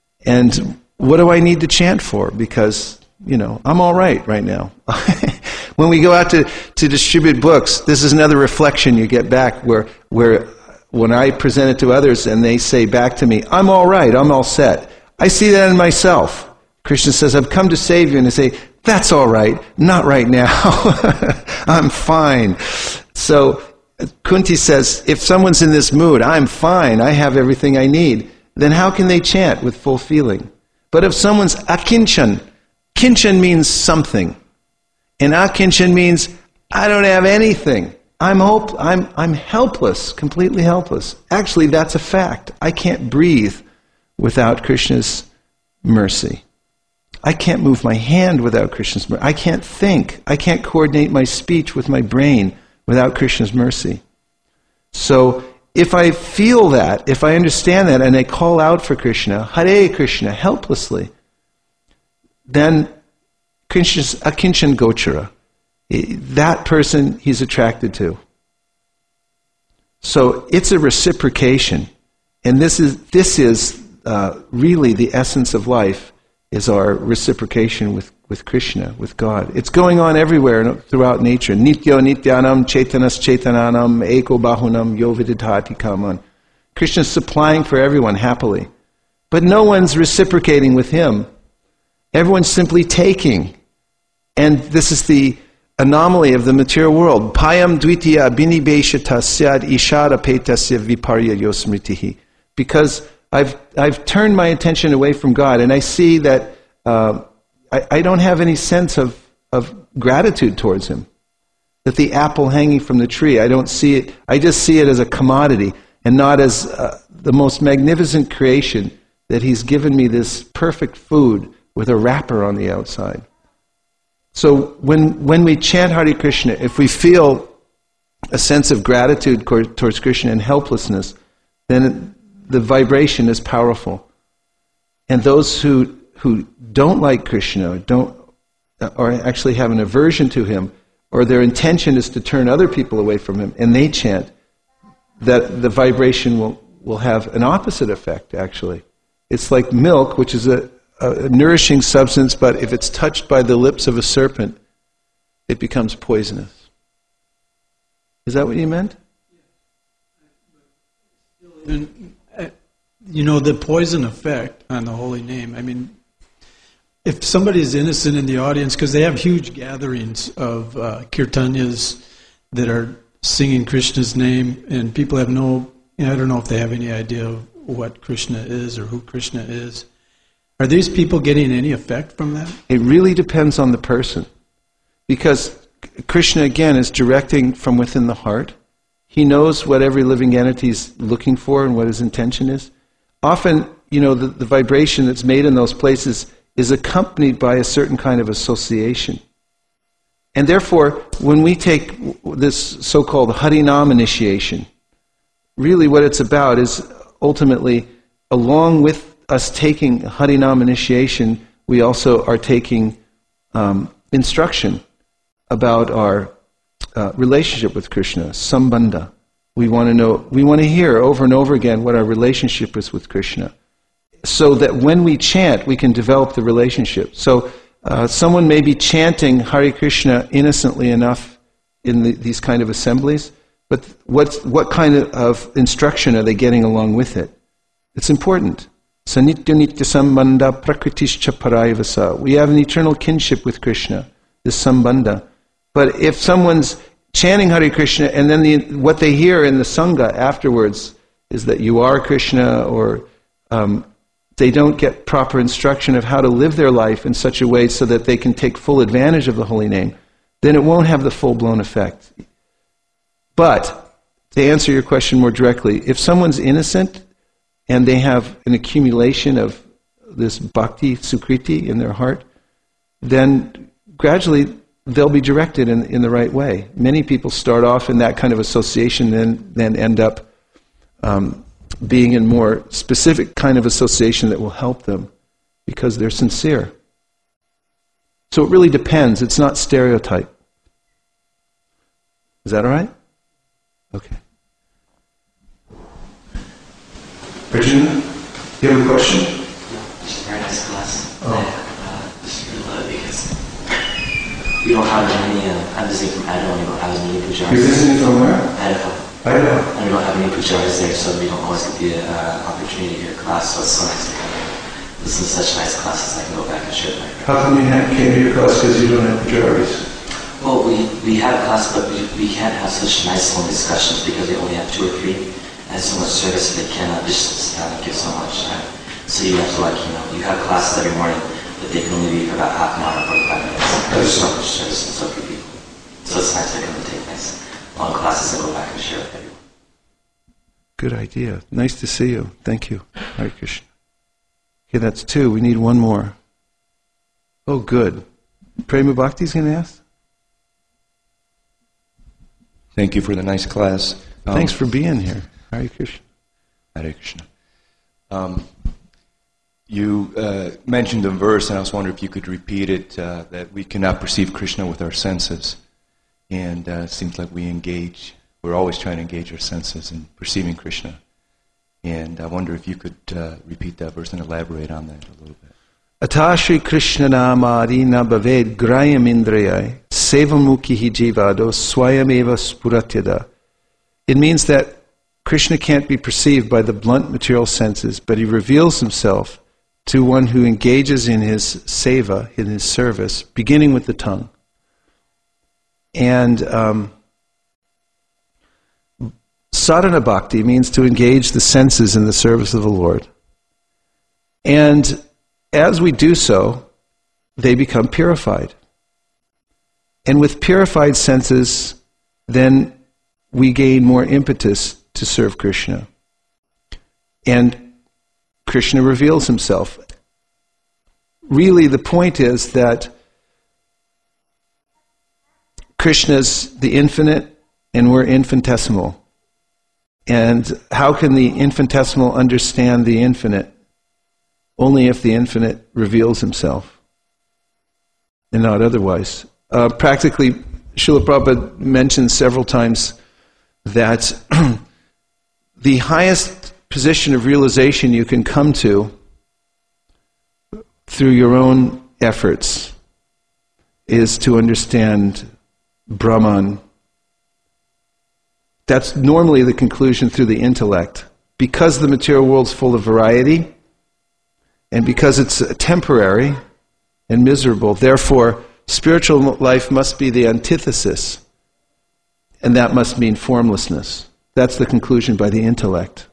And what do I need to chant for? Because, I'm all right now. When we go out to distribute books, this is another reflection you get back where when I present it to others and they say back to me, I'm all right, I'm all set. I see that in myself. Krishna says, I've come to save you. And I say, that's all right, not right now. I'm fine. So Kunti says, if someone's in this mood, I'm fine, I have everything I need, then how can they chant with full feeling? But if someone's akinchan, kinchan means something. And akinchan means, I don't have anything. I'm helpless, completely helpless. Actually, that's a fact. I can't breathe without Krishna's mercy. I can't move my hand without Krishna's mercy. I can't think. I can't coordinate my speech with my brain without Krishna's mercy. So if I feel that, if I understand that, and I call out for Krishna, Hare Krishna, helplessly, then Krishna's akinchan gochara. That person he's attracted to. So it's a reciprocation. And this is really the essence of life, is our reciprocation with Krishna, with God. It's going on everywhere throughout nature. Nityo nityanam chaitanas chaitananam eko bahunam yo vididhati kaman. Krishna's supplying for everyone happily. But no one's reciprocating with him. Everyone's simply taking. And this is the anomaly of the material world. Payam dvitiya binibeshata syad ishara petasya viparya yosmritihi. Because I've turned my attention away from God, and I see that I don't have any sense of gratitude towards him. That the apple hanging from the tree, I don't see it, I just see it as a commodity and not as the most magnificent creation, that he's given me this perfect food with a wrapper on the outside. So when we chant Hare Krishna, if we feel a sense of gratitude towards Krishna and helplessness, then the vibration is powerful. And those who don't like Krishna, or actually have an aversion to him, or their intention is to turn other people away from him, and they chant, that the vibration will have an opposite effect, actually. It's like milk, which is a nourishing substance, but if it's touched by the lips of a serpent, it becomes poisonous. Is that what you meant? You know, the poison effect on the holy name. I mean, if somebody's innocent in the audience, because they have huge gatherings of kirtanyas that are singing Krishna's name, and people have I don't know if they have any idea of what Krishna is or who Krishna is. Are these people getting any effect from that? It really depends on the person. Because Krishna, again, is directing from within the heart. He knows what every living entity is looking for and what his intention is. Often, the vibration that's made in those places is accompanied by a certain kind of association. And therefore, when we take this so-called Harinam initiation, really what it's about is ultimately, along with us taking Harinam initiation, we also are taking instruction about our relationship with Krishna, sambandha. We want to hear over and over again what our relationship is with Krishna, so that when we chant, we can develop the relationship. So someone may be chanting Hare Krishna innocently enough in these kind of assemblies, but what kind of instruction are they getting along with it? It's important. Sanitya nitya sambandha prakritischa parayavasa. We have an eternal kinship with Krishna, this sambandha. But if someone's chanting Hare Krishna and then what they hear in the Sangha afterwards is that you are Krishna, or they don't get proper instruction of how to live their life in such a way so that they can take full advantage of the holy name, then it won't have the full-blown effect. But, to answer your question more directly, if someone's innocent and they have an accumulation of this bhakti, sukriti in their heart, then gradually they'll be directed in the right way. Many people start off in that kind of association and then end up being in more specific kind of association that will help them because they're sincere. So it really depends. It's not stereotype. Is that all right? Okay. Arjuna, you have a question? Just a very nice class. Oh. Just really love because We don't have any, I'm visiting from Idaho, we don't have as many pujaris. You're visiting from where? Idaho. Idaho. And we don't have any pujaris there, so we don't always get the opportunity to hear class, so it's so nice to come and listen to such nice classes. I can go back and share my. How come you came to your class because you don't have pujaris? Well, we have class, but we can't have such nice long discussions because they only have 2 or 3, and so much service they cannot just sit down and give so much time. So you have to you have classes every morning, but they can only be for about half an hour or 45 minutes. There's so much service and so few people. So it's nice to come and take nice long classes and go back and share with everyone. Good idea. Nice to see you. Thank you. Hare Krishna. Okay, that's 2. We need 1 more. Oh, good. Prema Bhakti's going to ask? Thank you for the nice class. Thanks for being here. Hare Krishna. Hare Krishna. You mentioned a verse, and I was wondering if you could repeat it, that we cannot perceive Krishna with our senses. And it seems like we're always trying to engage our senses in perceiving Krishna. And I wonder if you could repeat that verse and elaborate on that a little bit. Atashri Krishna namari na bhaved grayam indrayai sevamukhi jivado swayameva spuratyada. It means that Krishna can't be perceived by the blunt material senses, but he reveals himself to one who engages in his seva, in his service, beginning with the tongue. And sadhana bhakti means to engage the senses in the service of the Lord. And as we do so, they become purified. And with purified senses, then we gain more impetus to serve Krishna. And Krishna reveals himself. Really, the point is that Krishna's the infinite and we're infinitesimal. And how can the infinitesimal understand the infinite? Only if the infinite reveals himself, and not otherwise. Practically, Srila Prabhupada mentions several times that the highest position of realization you can come to through your own efforts is to understand Brahman. That's normally the conclusion through the intellect. Because the material world's full of variety, and because it's temporary and miserable, therefore, spiritual life must be the antithesis, and that must mean formlessness. That's the conclusion by the intellect.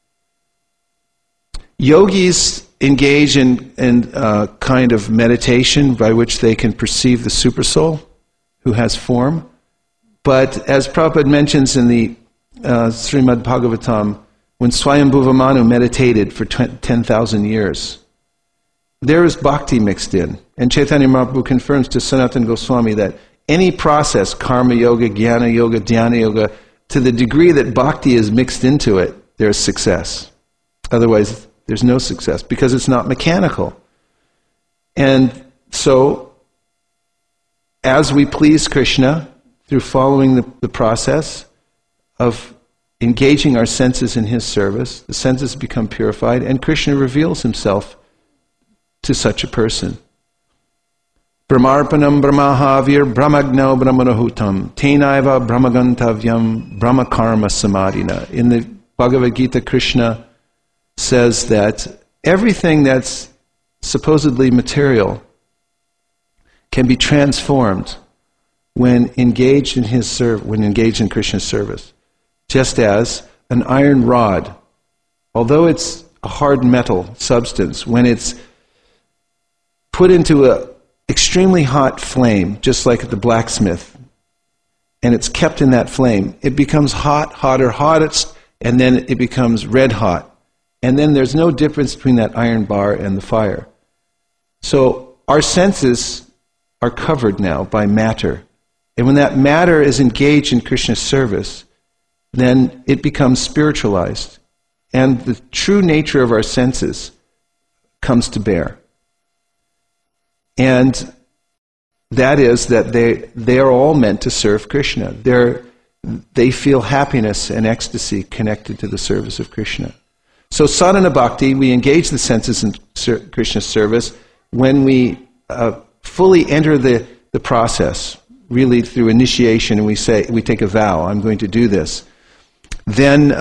Yogis engage in kind of meditation by which they can perceive the supersoul who has form. But as Prabhupada mentions in the Srimad Bhagavatam, when Swayambhuva Manu meditated for 10,000 years, there is bhakti mixed in. And Chaitanya Mahaprabhu confirms to Sanatana Goswami that any process, karma yoga, jnana yoga, dhyana yoga, to the degree that bhakti is mixed into it, there's success. Otherwise, there's no success, because it's not mechanical. And so, as we please Krishna, through following the process of engaging our senses in his service, the senses become purified, and Krishna reveals himself to such a person. Brahmarpanam brahmahavir brahmagno brahmanahutam tenaiva brahmagantavyam brahmakarma samadhina. In the Bhagavad Gita, Krishna says that everything that's supposedly material can be transformed when engaged in Krishna's service. Just as an iron rod, although it's a hard metal substance, when it's put into an extremely hot flame, just like at the blacksmith, and it's kept in that flame, it becomes hot, hotter, hottest, and then it becomes red hot. And then there's no difference between that iron bar and the fire. So our senses are covered now by matter. And when that matter is engaged in Krishna's service, then it becomes spiritualized. And the true nature of our senses comes to bear. And that is that they are all meant to serve Krishna. They feel happiness and ecstasy connected to the service of Krishna. So sadhana bhakti, we engage the senses in Krishna's service when we fully enter the the process, really through initiation, and we take a vow, I'm going to do this, then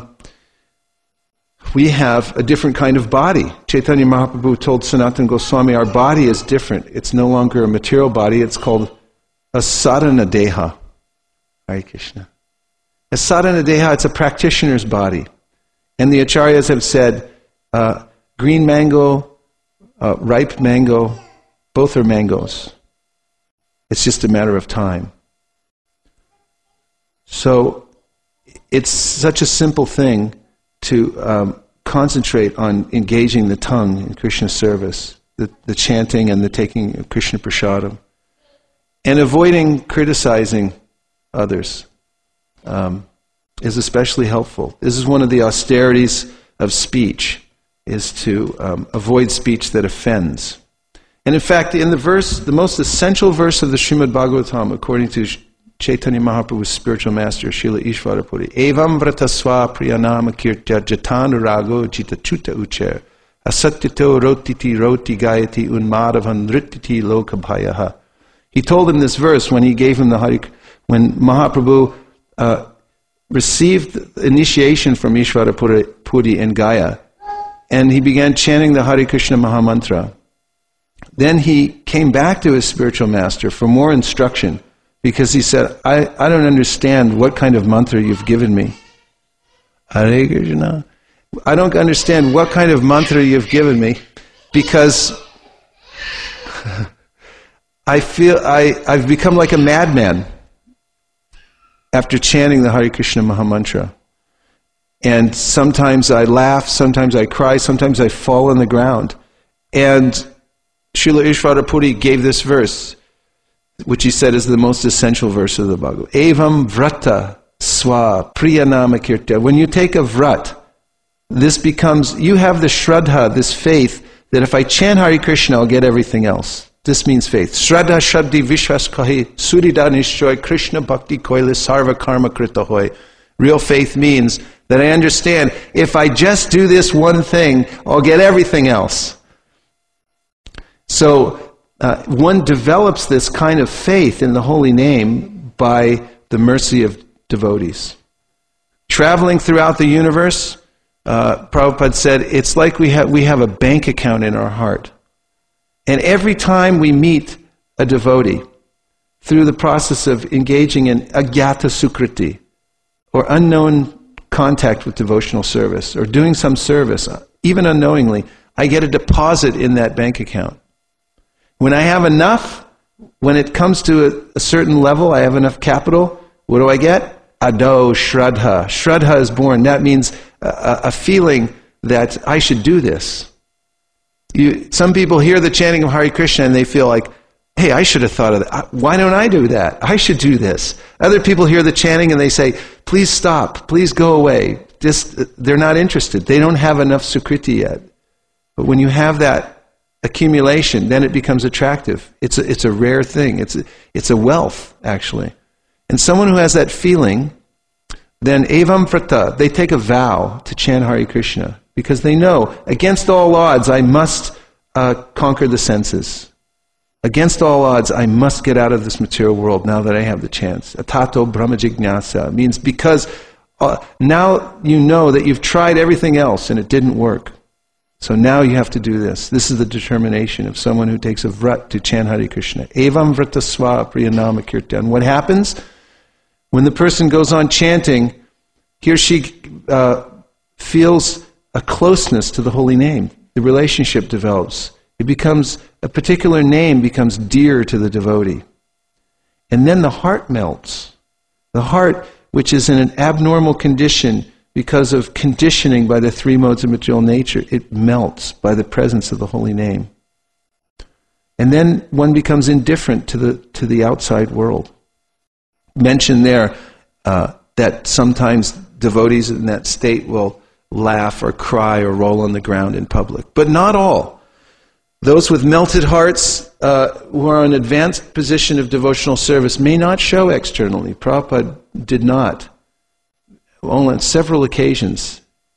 we have a different kind of body. Chaitanya Mahaprabhu told Sanatana Goswami, our body is different. It's no longer a material body, it's called a sadhana deha. Hare Krishna. A sadhana deha, it's a practitioner's body. And the acharyas have said, green mango, ripe mango, both are mangoes. It's just a matter of time. So, it's such a simple thing to concentrate on engaging the tongue in Krishna service, the chanting and the taking of Krishna prasadam, and avoiding criticizing others is especially helpful. This is one of the austerities of speech, is to avoid speech that offends. And in fact, in the most essential verse of the Srimad Bhagavatam, according to Chaitanya Mahaprabhu's spiritual master, Srila Ishvara Puri, Evam vratasva priyanama kirtya jatana rago jita chuta ucher asatyito rotiti roti gayati unmadavan nrittiti lokabhayaha. He told him this verse when he gave him when Mahaprabhu received initiation from Ishvara Puri in Gaya, and he began chanting the Hare Krishna Mahamantra. Then he came back to his spiritual master for more instruction, because he said, I don't understand what kind of mantra you've given me. Hare Krishna. I don't understand what kind of mantra you've given me, because I feel I've become like a madman after chanting the Hare Krishna Mahamantra. And sometimes I laugh, sometimes I cry, sometimes I fall on the ground. And Srila Ishvara Puri gave this verse, which he said is the most essential verse of the Bhagavad. Evam vrata swa priyanama kirtya. When you take a vrat, this becomes, you have the shraddha, this faith, that if I chant Hare Krishna, I'll get everything else. This means faith. Shraddha shabdi vishwas kahi surida nishchoy Krishna bhakti koile sarva karma krita hoy. Real faith means that I understand, if I just do this one thing, I'll get everything else. So, one develops this kind of faith in the holy name by the mercy of devotees. Traveling throughout the universe, Prabhupada said, it's like we have a bank account in our heart. And every time we meet a devotee, through the process of engaging in agyata sukriti, or unknown contact with devotional service, or doing some service, even unknowingly, I get a deposit in that bank account. When I have enough, when it comes to a certain level, I have enough capital, what do I get? Ado shraddha. Shraddha is born. That means a feeling that I should do this. Some people hear the chanting of Hare Krishna and they feel like, hey, I should have thought of that. Why don't I do that? I should do this. Other people hear the chanting and they say, please stop, please go away. They're not interested. They don't have enough sukriti yet. But when you have that accumulation, then it becomes attractive. It's a rare thing. It's a wealth, actually. And someone who has that feeling, then evam vrata, they take a vow to chant Hare Krishna, because they know, against all odds, I must conquer the senses. Against all odds, I must get out of this material world now that I have the chance. Atato brahma jignasa means because now you know that you've tried everything else and it didn't work. So now you have to do this. This is the determination of someone who takes a vrat to chant Hare Krishna. Evam vrata swa priyanama kirtan. What happens? When the person goes on chanting, he or she feels a closeness to the holy name. The relationship develops. It becomes, a particular name becomes dear to the devotee. And then the heart melts. The heart, which is in an abnormal condition because of conditioning by the three modes of material nature, it melts by the presence of the holy name. And then one becomes indifferent to the outside world. Mentioned there that sometimes devotees in that state will laugh or cry or roll on the ground in public. But not all. Those with melted hearts who are in an advanced position of devotional service may not show externally. Prabhupada did not. Only on several occasions,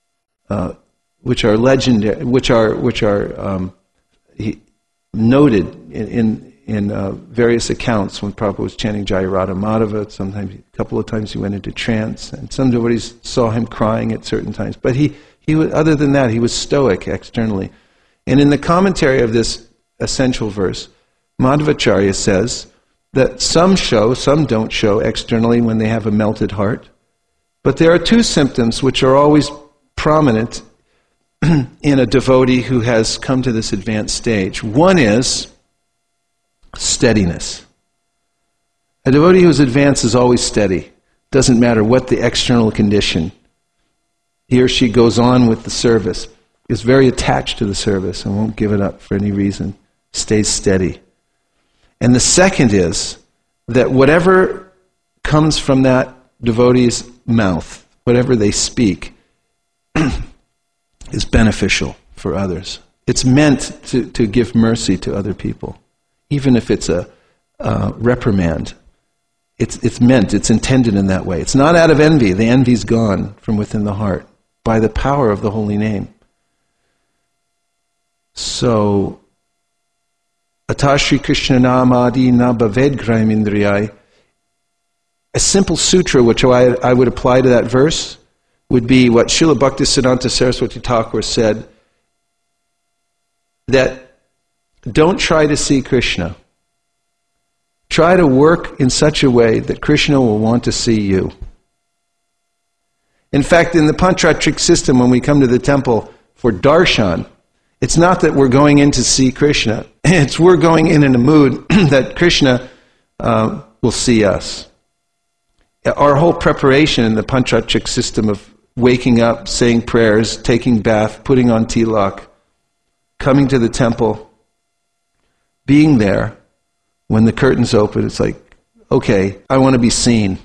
which are legendary, which are noted various accounts when Prabhupada was chanting Jaya Radha Madhava. Sometimes, a couple of times he went into trance, and some devotees saw him crying at certain times. But he was, other than that, he was stoic externally. And in the commentary of this essential verse, Madhvacharya says that some show, some don't show externally when they have a melted heart. But there are two symptoms which are always prominent in a devotee who has come to this advanced stage. One is steadiness. A devotee who's advanced is always steady. Doesn't matter what the external condition. He or she goes on with the service, is very attached to the service and won't give it up for any reason, stays steady. And the second is that whatever comes from that devotee's mouth, whatever they speak, is beneficial for others. It's meant to give mercy to other people. Even if it's a reprimand, it's meant, it's intended in that way. It's not out of envy. The envy's gone from within the heart by the power of the holy name. So, Atashri Krishna Namadi na bhaved graim indriyai. A simple sutra which I would apply to that verse would be what Srila Bhaktisiddhanta Saraswati Thakur said, that don't try to see Krishna. Try to work in such a way that Krishna will want to see you. In fact, in the Panchatric system, when we come to the temple for darshan, it's not that we're going in to see Krishna. It's we're going in a mood that Krishna will see us. Our whole preparation in the Panchatric system of waking up, saying prayers, taking bath, putting on tilak, coming to the temple, being there, when the curtains open, it's like, okay, I want to be seen.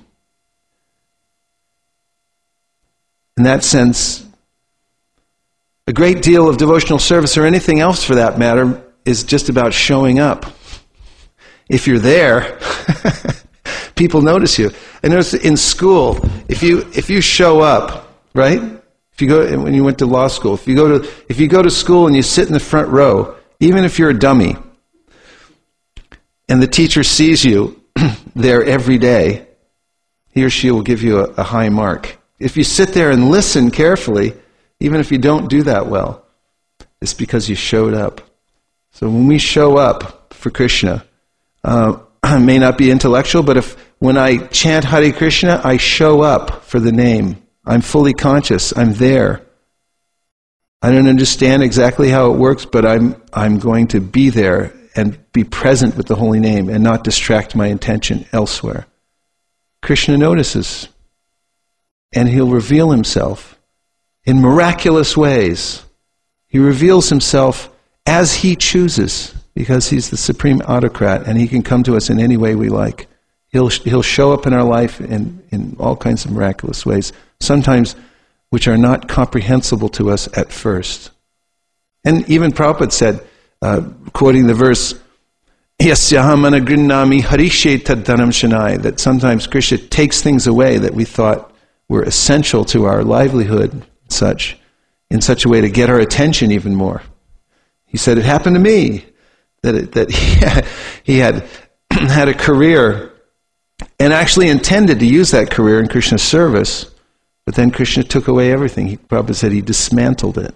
In that sense, a great deal of devotional service, or anything else for that matter, is just about showing up. If you're there, people notice you. I noticed in school, if you show up, right? If you go, when you went to law school, if you go to school and you sit in the front row, even if you're a dummy, and the teacher sees you there every day, he or she will give you a high mark. If you sit there and listen carefully, even if you don't do that well, it's because you showed up. So when we show up for Krishna, it may not be intellectual, but when I chant Hare Krishna, I show up for the name. I'm fully conscious. I'm there. I don't understand exactly how it works, but I'm going to be there and be present with the holy name and not distract my attention elsewhere. Krishna notices, and he'll reveal himself in miraculous ways. He reveals himself as he chooses, because he's the supreme autocrat, and he can come to us in any way we like. He'll show up in our life in all kinds of miraculous ways, sometimes which are not comprehensible to us at first. And even Prabhupada said, quoting the verse, Yasyaham anagrinnami harishe taddanam shanai, that sometimes Krishna takes things away that we thought were essential to our livelihood, in such a way to get our attention even more. He said, it happened to me, that he had had a career and actually intended to use that career in Krishna's service, but then Krishna took away everything. Prabhupada said he dismantled it.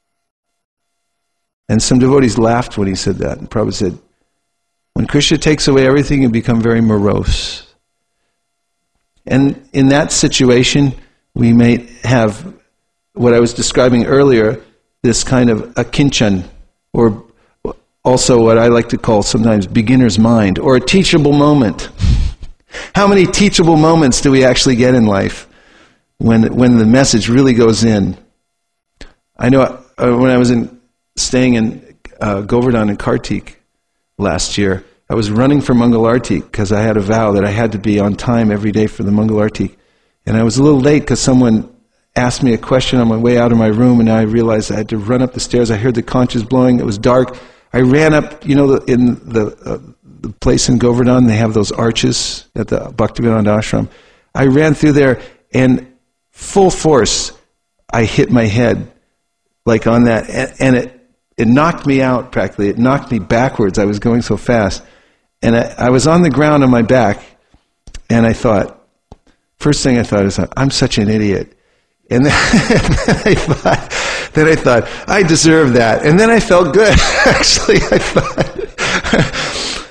And some devotees laughed when he said that. And Prabhupada said, when Krishna takes away everything, you become very morose. And in that situation, we may have what I was describing earlier, this kind of akinchan, or also what I like to call sometimes beginner's mind, or a teachable moment. How many teachable moments do we actually get in life when the message really goes in? I know when I was staying in Govardhan and Kartik last year, I was running for Mangal Arti because I had a vow that I had to be on time every day for the Mangal Arti. And I was a little late because someone asked me a question on my way out of my room, and I realized I had to run up the stairs. I heard the conches blowing. It was dark. I ran up, in the place in Govardhan, they have those arches at the Bhaktivedanta Ashram. I ran through there, and full force, I hit my head like on that, and it knocked me out practically. It knocked me backwards. I was going so fast. And I was on the ground on my back, and I thought, first thing I thought is, I'm such an idiot. And then, I thought, I deserve that. And then I felt good, actually, I thought.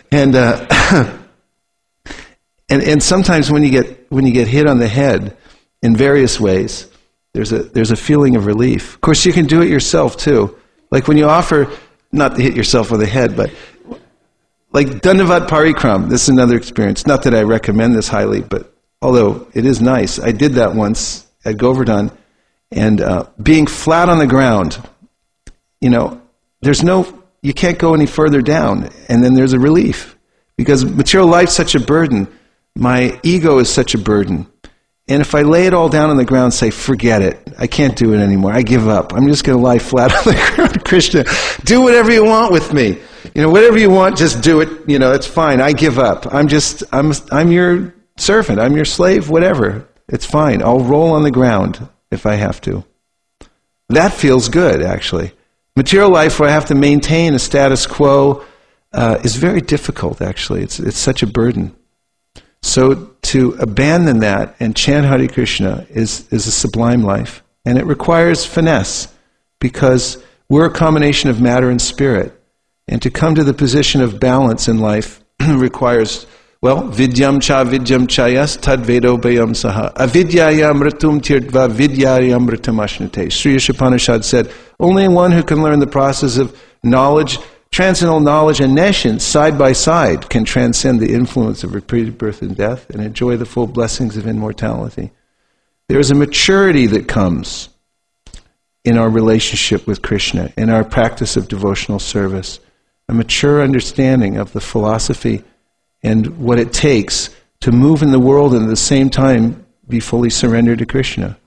And sometimes when you get hit on the head in various ways, there's a feeling of relief. Of course, you can do it yourself too. Like when you offer, not to hit yourself on the head, but like Dandavat Parikram, this is another experience. Not that I recommend this highly, but although it is nice. I did that once at Govardhan, and being flat on the ground, you can't go any further down, and then there's a relief. Because material life's such a burden, my ego is such a burden. And if I lay it all down on the ground and say, forget it, I can't do it anymore, I give up, I'm just going to lie flat on the ground, Krishna, do whatever you want with me. Whatever you want, just do it, it's fine, I give up. I'm your servant, I'm your slave, whatever. It's fine, I'll roll on the ground if I have to. That feels good, actually. Material life where I have to maintain a status quo is very difficult, actually. It's such a burden. So to abandon that and chant Hare Krishna is a sublime life. And it requires finesse, because we're a combination of matter and spirit. And to come to the position of balance in life requires, vidyam chayas tad vedo bayam saha. Avidyayam ratum tirtva vidyayam ratam Sri Upanishad said, only one who can learn the process of knowledge, transcendental knowledge and nescience side by side can transcend the influence of repeated birth and death and enjoy the full blessings of immortality. There is a maturity that comes in our relationship with Krishna, in our practice of devotional service, a mature understanding of the philosophy and what it takes to move in the world and at the same time be fully surrendered to Krishna.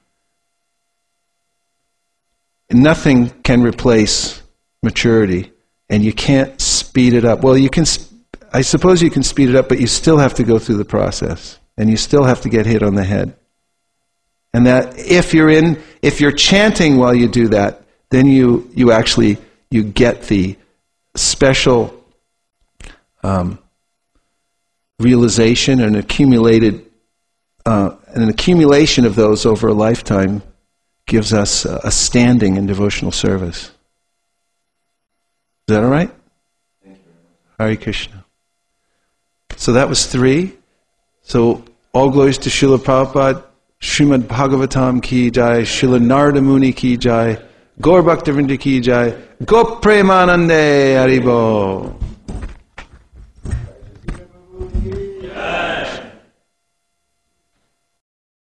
Nothing can replace maturity, and you can't speed it up. Well, I suppose you can speed it up, but you still have to go through the process, and you still have to get hit on the head. And that if you're chanting while you do that, then you get the special realization and an accumulation of those over a lifetime gives us a standing in devotional service. Is that all right? Thank you very much. Hare Krishna. So that was 3. So all glories to Srila Prabhupada, Srimad Bhagavatam ki jai, Srila Narada Muni ki jai, Gaur Bhaktivinoda ki jai, Go Premanande Haribo.